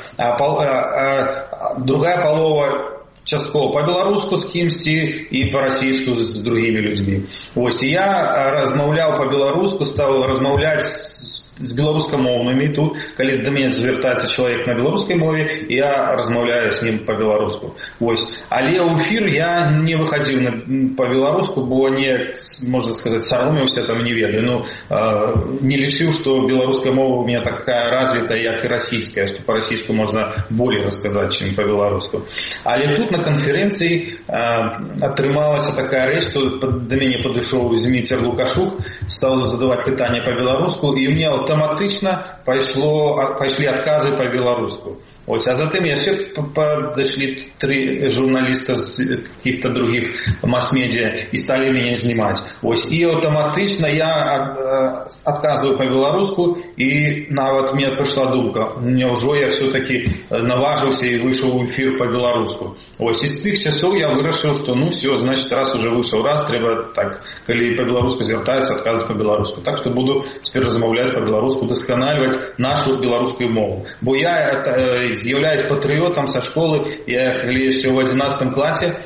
[SPEAKER 4] А другая палова часткова па-беларуску з кімсьці і па-расійску з другімі людзьмі. Вось, і я размаўляў па-беларуску, стаў размаўляць з беларускамоўнымі. Тут, калі да мяне звяртаецца чалавек на беларускай мове, я размаўляю з ним па-беларуску. Вось. Але ў эфір я не выхадзіў па-беларуску, бо не, можна сказаць, саромеўся, там не ведаю. Ну, не лічыў, што беларуская мова у меня такая развітая, як і расійская, што па-расійску можна болей расказаць, чым па-беларуску. Але тут на канферэнцыі атрымалася такая рэч, што да мяне падышоў Зміцер Лукашук, стаў задаваць пытанне па-беларуску, і мне аўтаматычна пайшлі адказы па-беларуску. Ось, а затым яшчэ падышлі 3 журналіста з каких-то других масс-медиа і сталі мяне знімаць. Ось, і аўтаматычна я адказваю па-беларуску, і нават мне прыйшла думка, няўжо я все-таки наважыўся і выйшаў у эфір па-беларуску. Ось, і з тых часоў я вырашыў, што ну все, значит, раз уже выйшаў раз, трэба так, калі па-беларуску звяртаецца, адказваць па-беларуску. Так што буду цяпер размаўляць па-беларуску, дасканальваць нашу беларускую мову. Бо я з'яўляюсь патрыётам са школы. Я калі яшчэ ў 11 класе,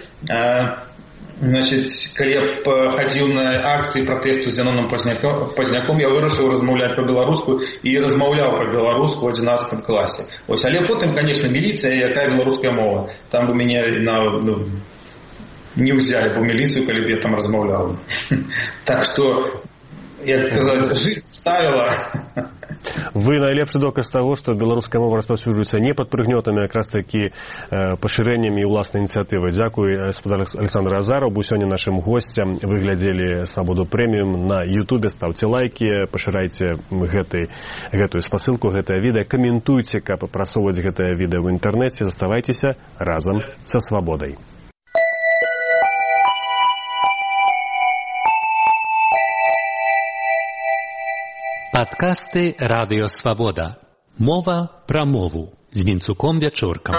[SPEAKER 4] значит, калі я хадзіў на акцыі пратэсту з Зяноном Пазняком, я вырашыў размаўляць па-беларуску і размаўляў па-беларуску ў 11 класе. Ось, але потым, конечно, міліцыя, якая беларуская мова. Там бы мяне не ўзялі б у міліцыю, калі б я там размаўляў. Так што, як казаць, жыць ставіла.
[SPEAKER 3] Вы найлепшы доказ таго, што беларуская мова распаўсюджваецца не пад прыгнётамі, якраз такі пашырэннямі і ўласнай ініцыятывы. Дзякуй, спадар Александр Азаров, быў сёння нашым госцем. Вы глядзелі Свабоду Прэміум на Ютубе, ставце лайкі, пашырайце гэтую спасылку, гэтае відэа, каментуйце, каб прасоўваць гэтае відэа ў інтэрнэце. Заставайцеся разам са Свабодай.
[SPEAKER 5] Падкасты Радыё Свабода. Мова пра мову з Вінцуком Вячоркам.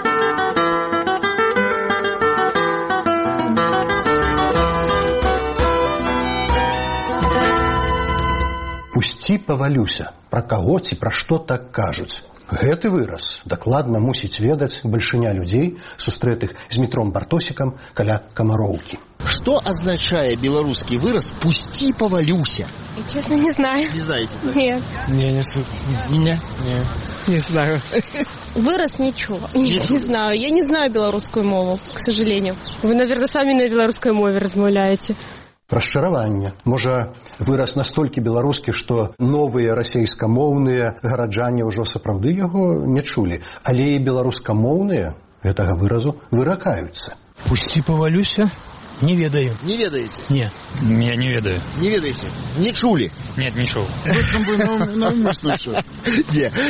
[SPEAKER 6] Пусці павалюся. Пра каго ці пра што так кажуць? Гэты выраз дакладна мусіць ведаць бальшыня людзей, сустрэтых з Метром Бартосікам каля Камароўкі.
[SPEAKER 7] Что означает белорусский выраз «пусти повалюся»?
[SPEAKER 8] Я, честно, не знаю.
[SPEAKER 7] Не знаете? Да?
[SPEAKER 8] Нет.
[SPEAKER 7] Не знаю.
[SPEAKER 8] Выраз ничего. Нет, не знаю. Я не знаю белорусскую мову, к сожалению. Вы, наверное, сами на белорусской мове размаўляете.
[SPEAKER 6] Расчараванне. Можа, выраз настолькі беларускі, што новыя расейскамоўныя гараджане ўжо сапраўды яго не чулі. Але і беларускамоўныя гэтага выразу выракаюцца.
[SPEAKER 9] Пусти повалюся? Не ведаю.
[SPEAKER 7] Не ведаете?
[SPEAKER 9] Не. Я не ведаю.
[SPEAKER 7] Не ведаете? Не чули?
[SPEAKER 9] Нет, не чул.
[SPEAKER 7] Навмисно чув.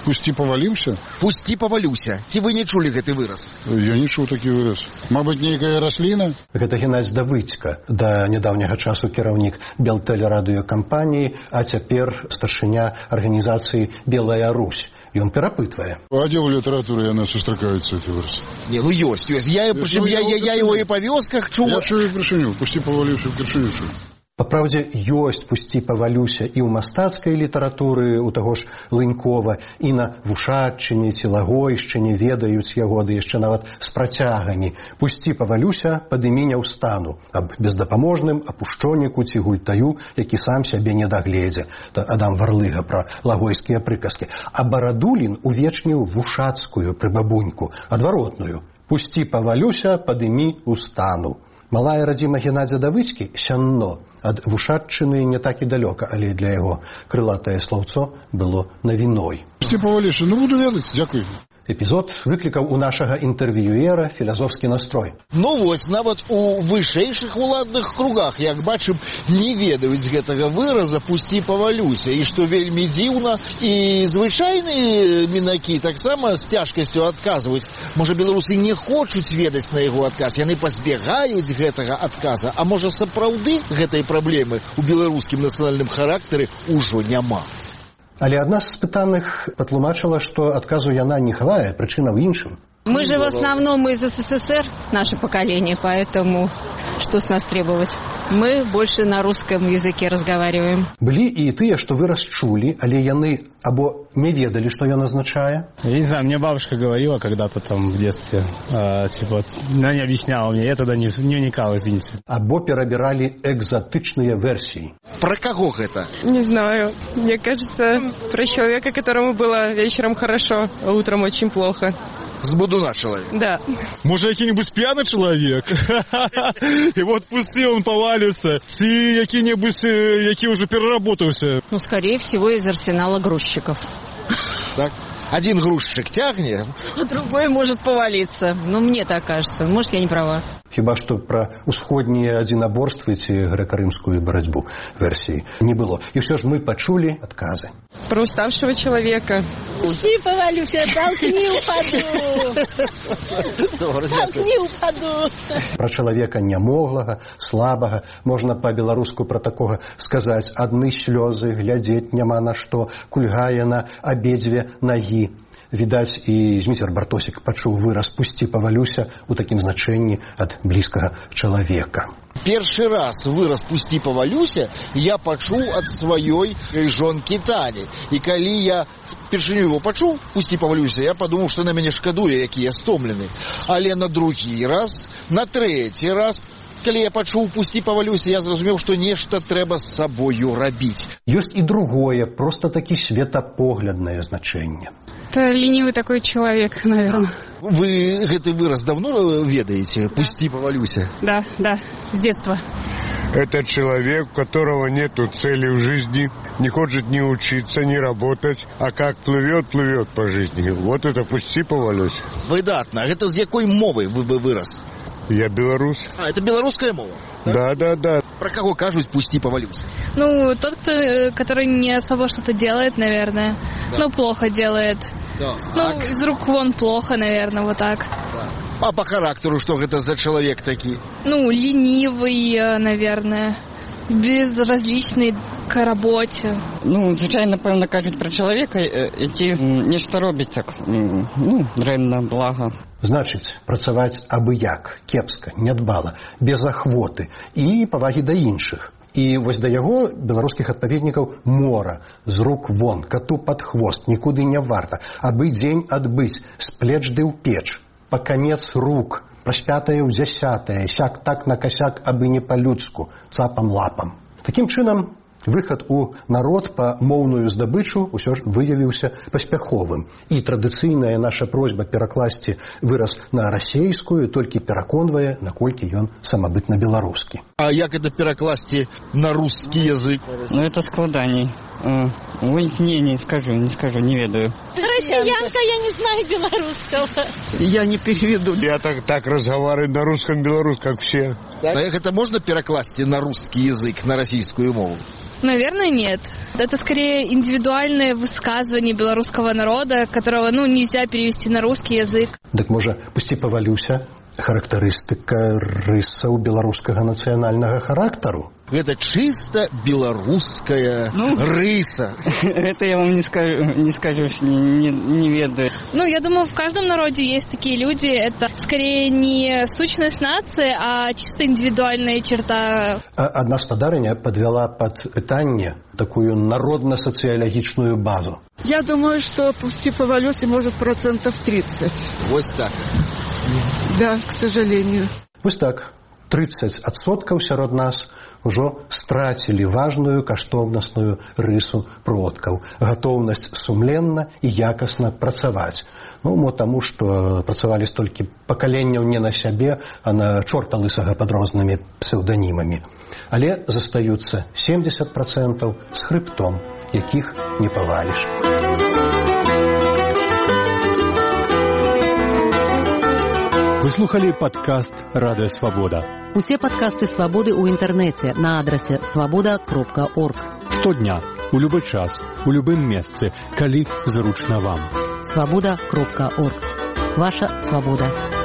[SPEAKER 10] Пусти повалимся?
[SPEAKER 7] Пусти повалюся. Ці вы не чулі гэты выраз?
[SPEAKER 10] Я не чуў такі выраз. Мабыць, нейкая расліна?
[SPEAKER 6] Гэта Геннадзь Давыдзька, да нядаўняга часу кіраўнік Белтэлерадыёкампаніі, а цяпер старшыня арганізацыі «Белая Русь». Ён перапытвае.
[SPEAKER 10] А дзе ў літаратуры яны сустракаюцца, гэты выраз?
[SPEAKER 7] Не, ну ёсць. Я его і па вёсках чуў.
[SPEAKER 10] Я чую першыню. Пусти поваліўся в першыню чую.
[SPEAKER 6] Па праўдзе, ёсць «Пусці павалюся» і ў мастацкай літаратуры, у таго ж Лынькова, і на Вушатчыне ці Лагойшчыне ведаюць яго, ды яшчэ нават з працягамі. «Пусці павалюся, падымі не ўстану» аб бездапаможным апушчоніку ці гультаю, які сам сябе не дагледзе. Адам Варлыга пра лагойскія прыказкі. А Барадулін увечніў вушацкую прыбабуньку, адваротную. «Пусці павалюся, падымі ўстану». Малая радзіма Геннадзя Давыдзькі сянно. Ад Вушатчыны не так і далёка, але для яго крылатае слаўцо было навіной.
[SPEAKER 10] Пусти поваліўся, ну буду ведаць, дзякуй.
[SPEAKER 6] Эпізод выклікаў у нашага інтэрв'юера філазофскі настрой.
[SPEAKER 7] Ну вось, нават у вышэйшых уладных кругах, як бачым, не ведаюць гэтага выраза «пусти повалюся». І што вельмі дзіўна, і звычайныя мінакі таксама з цяжкасцю адказваюць. Можа, беларусы не хочуць ведаць на яго адказ, яны пазбягаюць гэтага адказа. А можа, сапраўды гэтай праблемы ў беларускім нацыянальным характары ўжо няма.
[SPEAKER 6] Але адна з спытаных патлумачыла, што адказу яна не хавае, прычына ў іншым.
[SPEAKER 11] Мы же в основном из СССР, наше поколение, поэтому что с нас требовать? Мы больше на русском языке разговариваем.
[SPEAKER 6] Былі і тыя, што выраз чулі, але яны або не ведалі, што ён азначае.
[SPEAKER 9] Я не знаю, мне бабушка говорила когда-то там в детстве, она не объясняла мне, я тогда не вникал, извините.
[SPEAKER 6] Або перабіралі экзотычныя версіі.
[SPEAKER 7] Про кого гэта?
[SPEAKER 8] Не знаю. Мне кажется, про человека, которому было вечером хорошо, а утром очень плохо.
[SPEAKER 7] З будуна чалавек.
[SPEAKER 8] Да.
[SPEAKER 9] Может, який-нибудь пьяный человек? И вот пусти он повалится. Ці які-нибудь, які уже переработался.
[SPEAKER 11] Ну, скорее всего, из арсенала грузчиков.
[SPEAKER 7] Так? Один грузчик тягне,
[SPEAKER 11] а другой может повалиться. Ну, мне так кажется. Может, я не права.
[SPEAKER 6] Хіба што пра усходнія адзінаборствы ці грэка-рымскую барацьбу версіі не было. І ўсё ж мы пачулі адказы.
[SPEAKER 8] Про уставшего человека.
[SPEAKER 11] Пусти повалюся, толкни упаду. Толкни упаду.
[SPEAKER 6] Пра чалавека нямоглага, слабага, можна па-беларуску пра такога сказаць: адны слёзы, глядзець няма на што, кульгае на абедзве нагі. Відаць, і Зміцер Бартосік пачуў выраз «пусти павалюся» у такім значэнні ад блізкага чалавека.
[SPEAKER 7] Першы раз выраз «пусти павалюся» я пачуў ад сваёй жонкі Тані. І калі я першыню его пачуў «пусти павалюся», я падумаў, што на мяне шкадуе, які я стомлены. Але на другі раз, на трэці раз, калі я пачуў «пусти павалюся», я зразумеў, што нешта трэба з сабою рабіць.
[SPEAKER 6] Ёсць і другое, проста такі светапогляднае значэнне.
[SPEAKER 8] Это ленивый такой человек, наверное.
[SPEAKER 7] Вы гэты выраз давно ведаете? «Пусти повалюся»?
[SPEAKER 8] Да, с детства.
[SPEAKER 12] Это человек, у которого нету цели в жизни, не хочет ни учиться, ни работать, а как плывет по жизни. Вот это «пусти повалюся».
[SPEAKER 7] Выдатна. Гэта з якой мовы вы выраз?
[SPEAKER 12] Я белорус.
[SPEAKER 7] А, это белорусская мова?
[SPEAKER 12] Да.
[SPEAKER 7] Про кого кажут «пусти повалюся»?
[SPEAKER 13] Ну, тот, который не особо что-то делает, наверное. Да. Ну, плохо делает.
[SPEAKER 7] Да.
[SPEAKER 13] Ну, из рук вон плохо, наверное, вот так.
[SPEAKER 7] Да. А по характеру что это за человек такой?
[SPEAKER 13] Ну, ленивый, наверное. Безразличный к работе.
[SPEAKER 14] Ну, звичайно, напевно, кажуть про чоловіка, який нешта робить так, ну, дрэнна, блага.
[SPEAKER 6] Значыць, працаваць абы-як, кепска, нядбала, без ахвоты і павагі да іншых. І вось да яго беларускіх адпаведнікаў мора, з рук вон, кату пад хвост, нікуды не варта, абы дзень адбыць, з плеч ды ў печ, па канец рук, праз 5-е ў 10-е, сяк так на касяк, абы не па-людску, цапам-лапам. Такім чынам, выхад у народ па моўную здабычу ўсё ж выявіўся паспяховым. І традыцыйная наша просьба перакласці выраз на расейскую толькі пераконвае, наколькі ён самабытна беларускі.
[SPEAKER 7] А як это перакласці на рускі язык?
[SPEAKER 14] Ну, это складаней. Ой, не скажу, не ведаю.
[SPEAKER 8] Россиянка, я не знаю белорусского.
[SPEAKER 14] Я не переведу.
[SPEAKER 12] Я так разговариваю на русском, белорусском, как все.
[SPEAKER 7] А як это можно перекласти на русский язык, на российскую мову?
[SPEAKER 13] Наверное, нет. Это скорее индивидуальное высказывание белорусского народа, которого, нельзя перевести на русский язык.
[SPEAKER 6] Так можа, пусці павалюся, характарыстыка рысаў беларускага нацыянальнага характару?
[SPEAKER 7] Это чисто белорусская рыса.
[SPEAKER 14] Это я вам не скажу, не ведаю.
[SPEAKER 13] Я думаю, в каждом народе есть такие люди. Это скорее не сущность нации, а чисто индивидуальная черта.
[SPEAKER 6] Одна спадарыня подвяла под пытанне такую народно-социологичную базу.
[SPEAKER 15] Я думаю, что пусти повалюсь, может, 30%.
[SPEAKER 7] Вот так.
[SPEAKER 15] Да, к сожалению.
[SPEAKER 6] Вот так. 30% сярод нас ужо страцілі важную каштоўнасную рысу продкаў. Гатоўнасць сумленна і якасна працаваць. Таму, што працавалі столькі пакаленняў не на сябе, а на чорта лысага пад рознымі псеўданімамі. Але застаюцца 70% з хрыбтом, якіх не паваліш.
[SPEAKER 16] Вы слухали падкаст «Радыё Свабода».
[SPEAKER 17] Усе падкасты «Свабоды» ў інтэрнэце на адрасе свабода.орг.
[SPEAKER 16] Штодня, у любы час, у любым месцы, калі зручна вам.
[SPEAKER 17] Свабода.орг. Ваша свабода.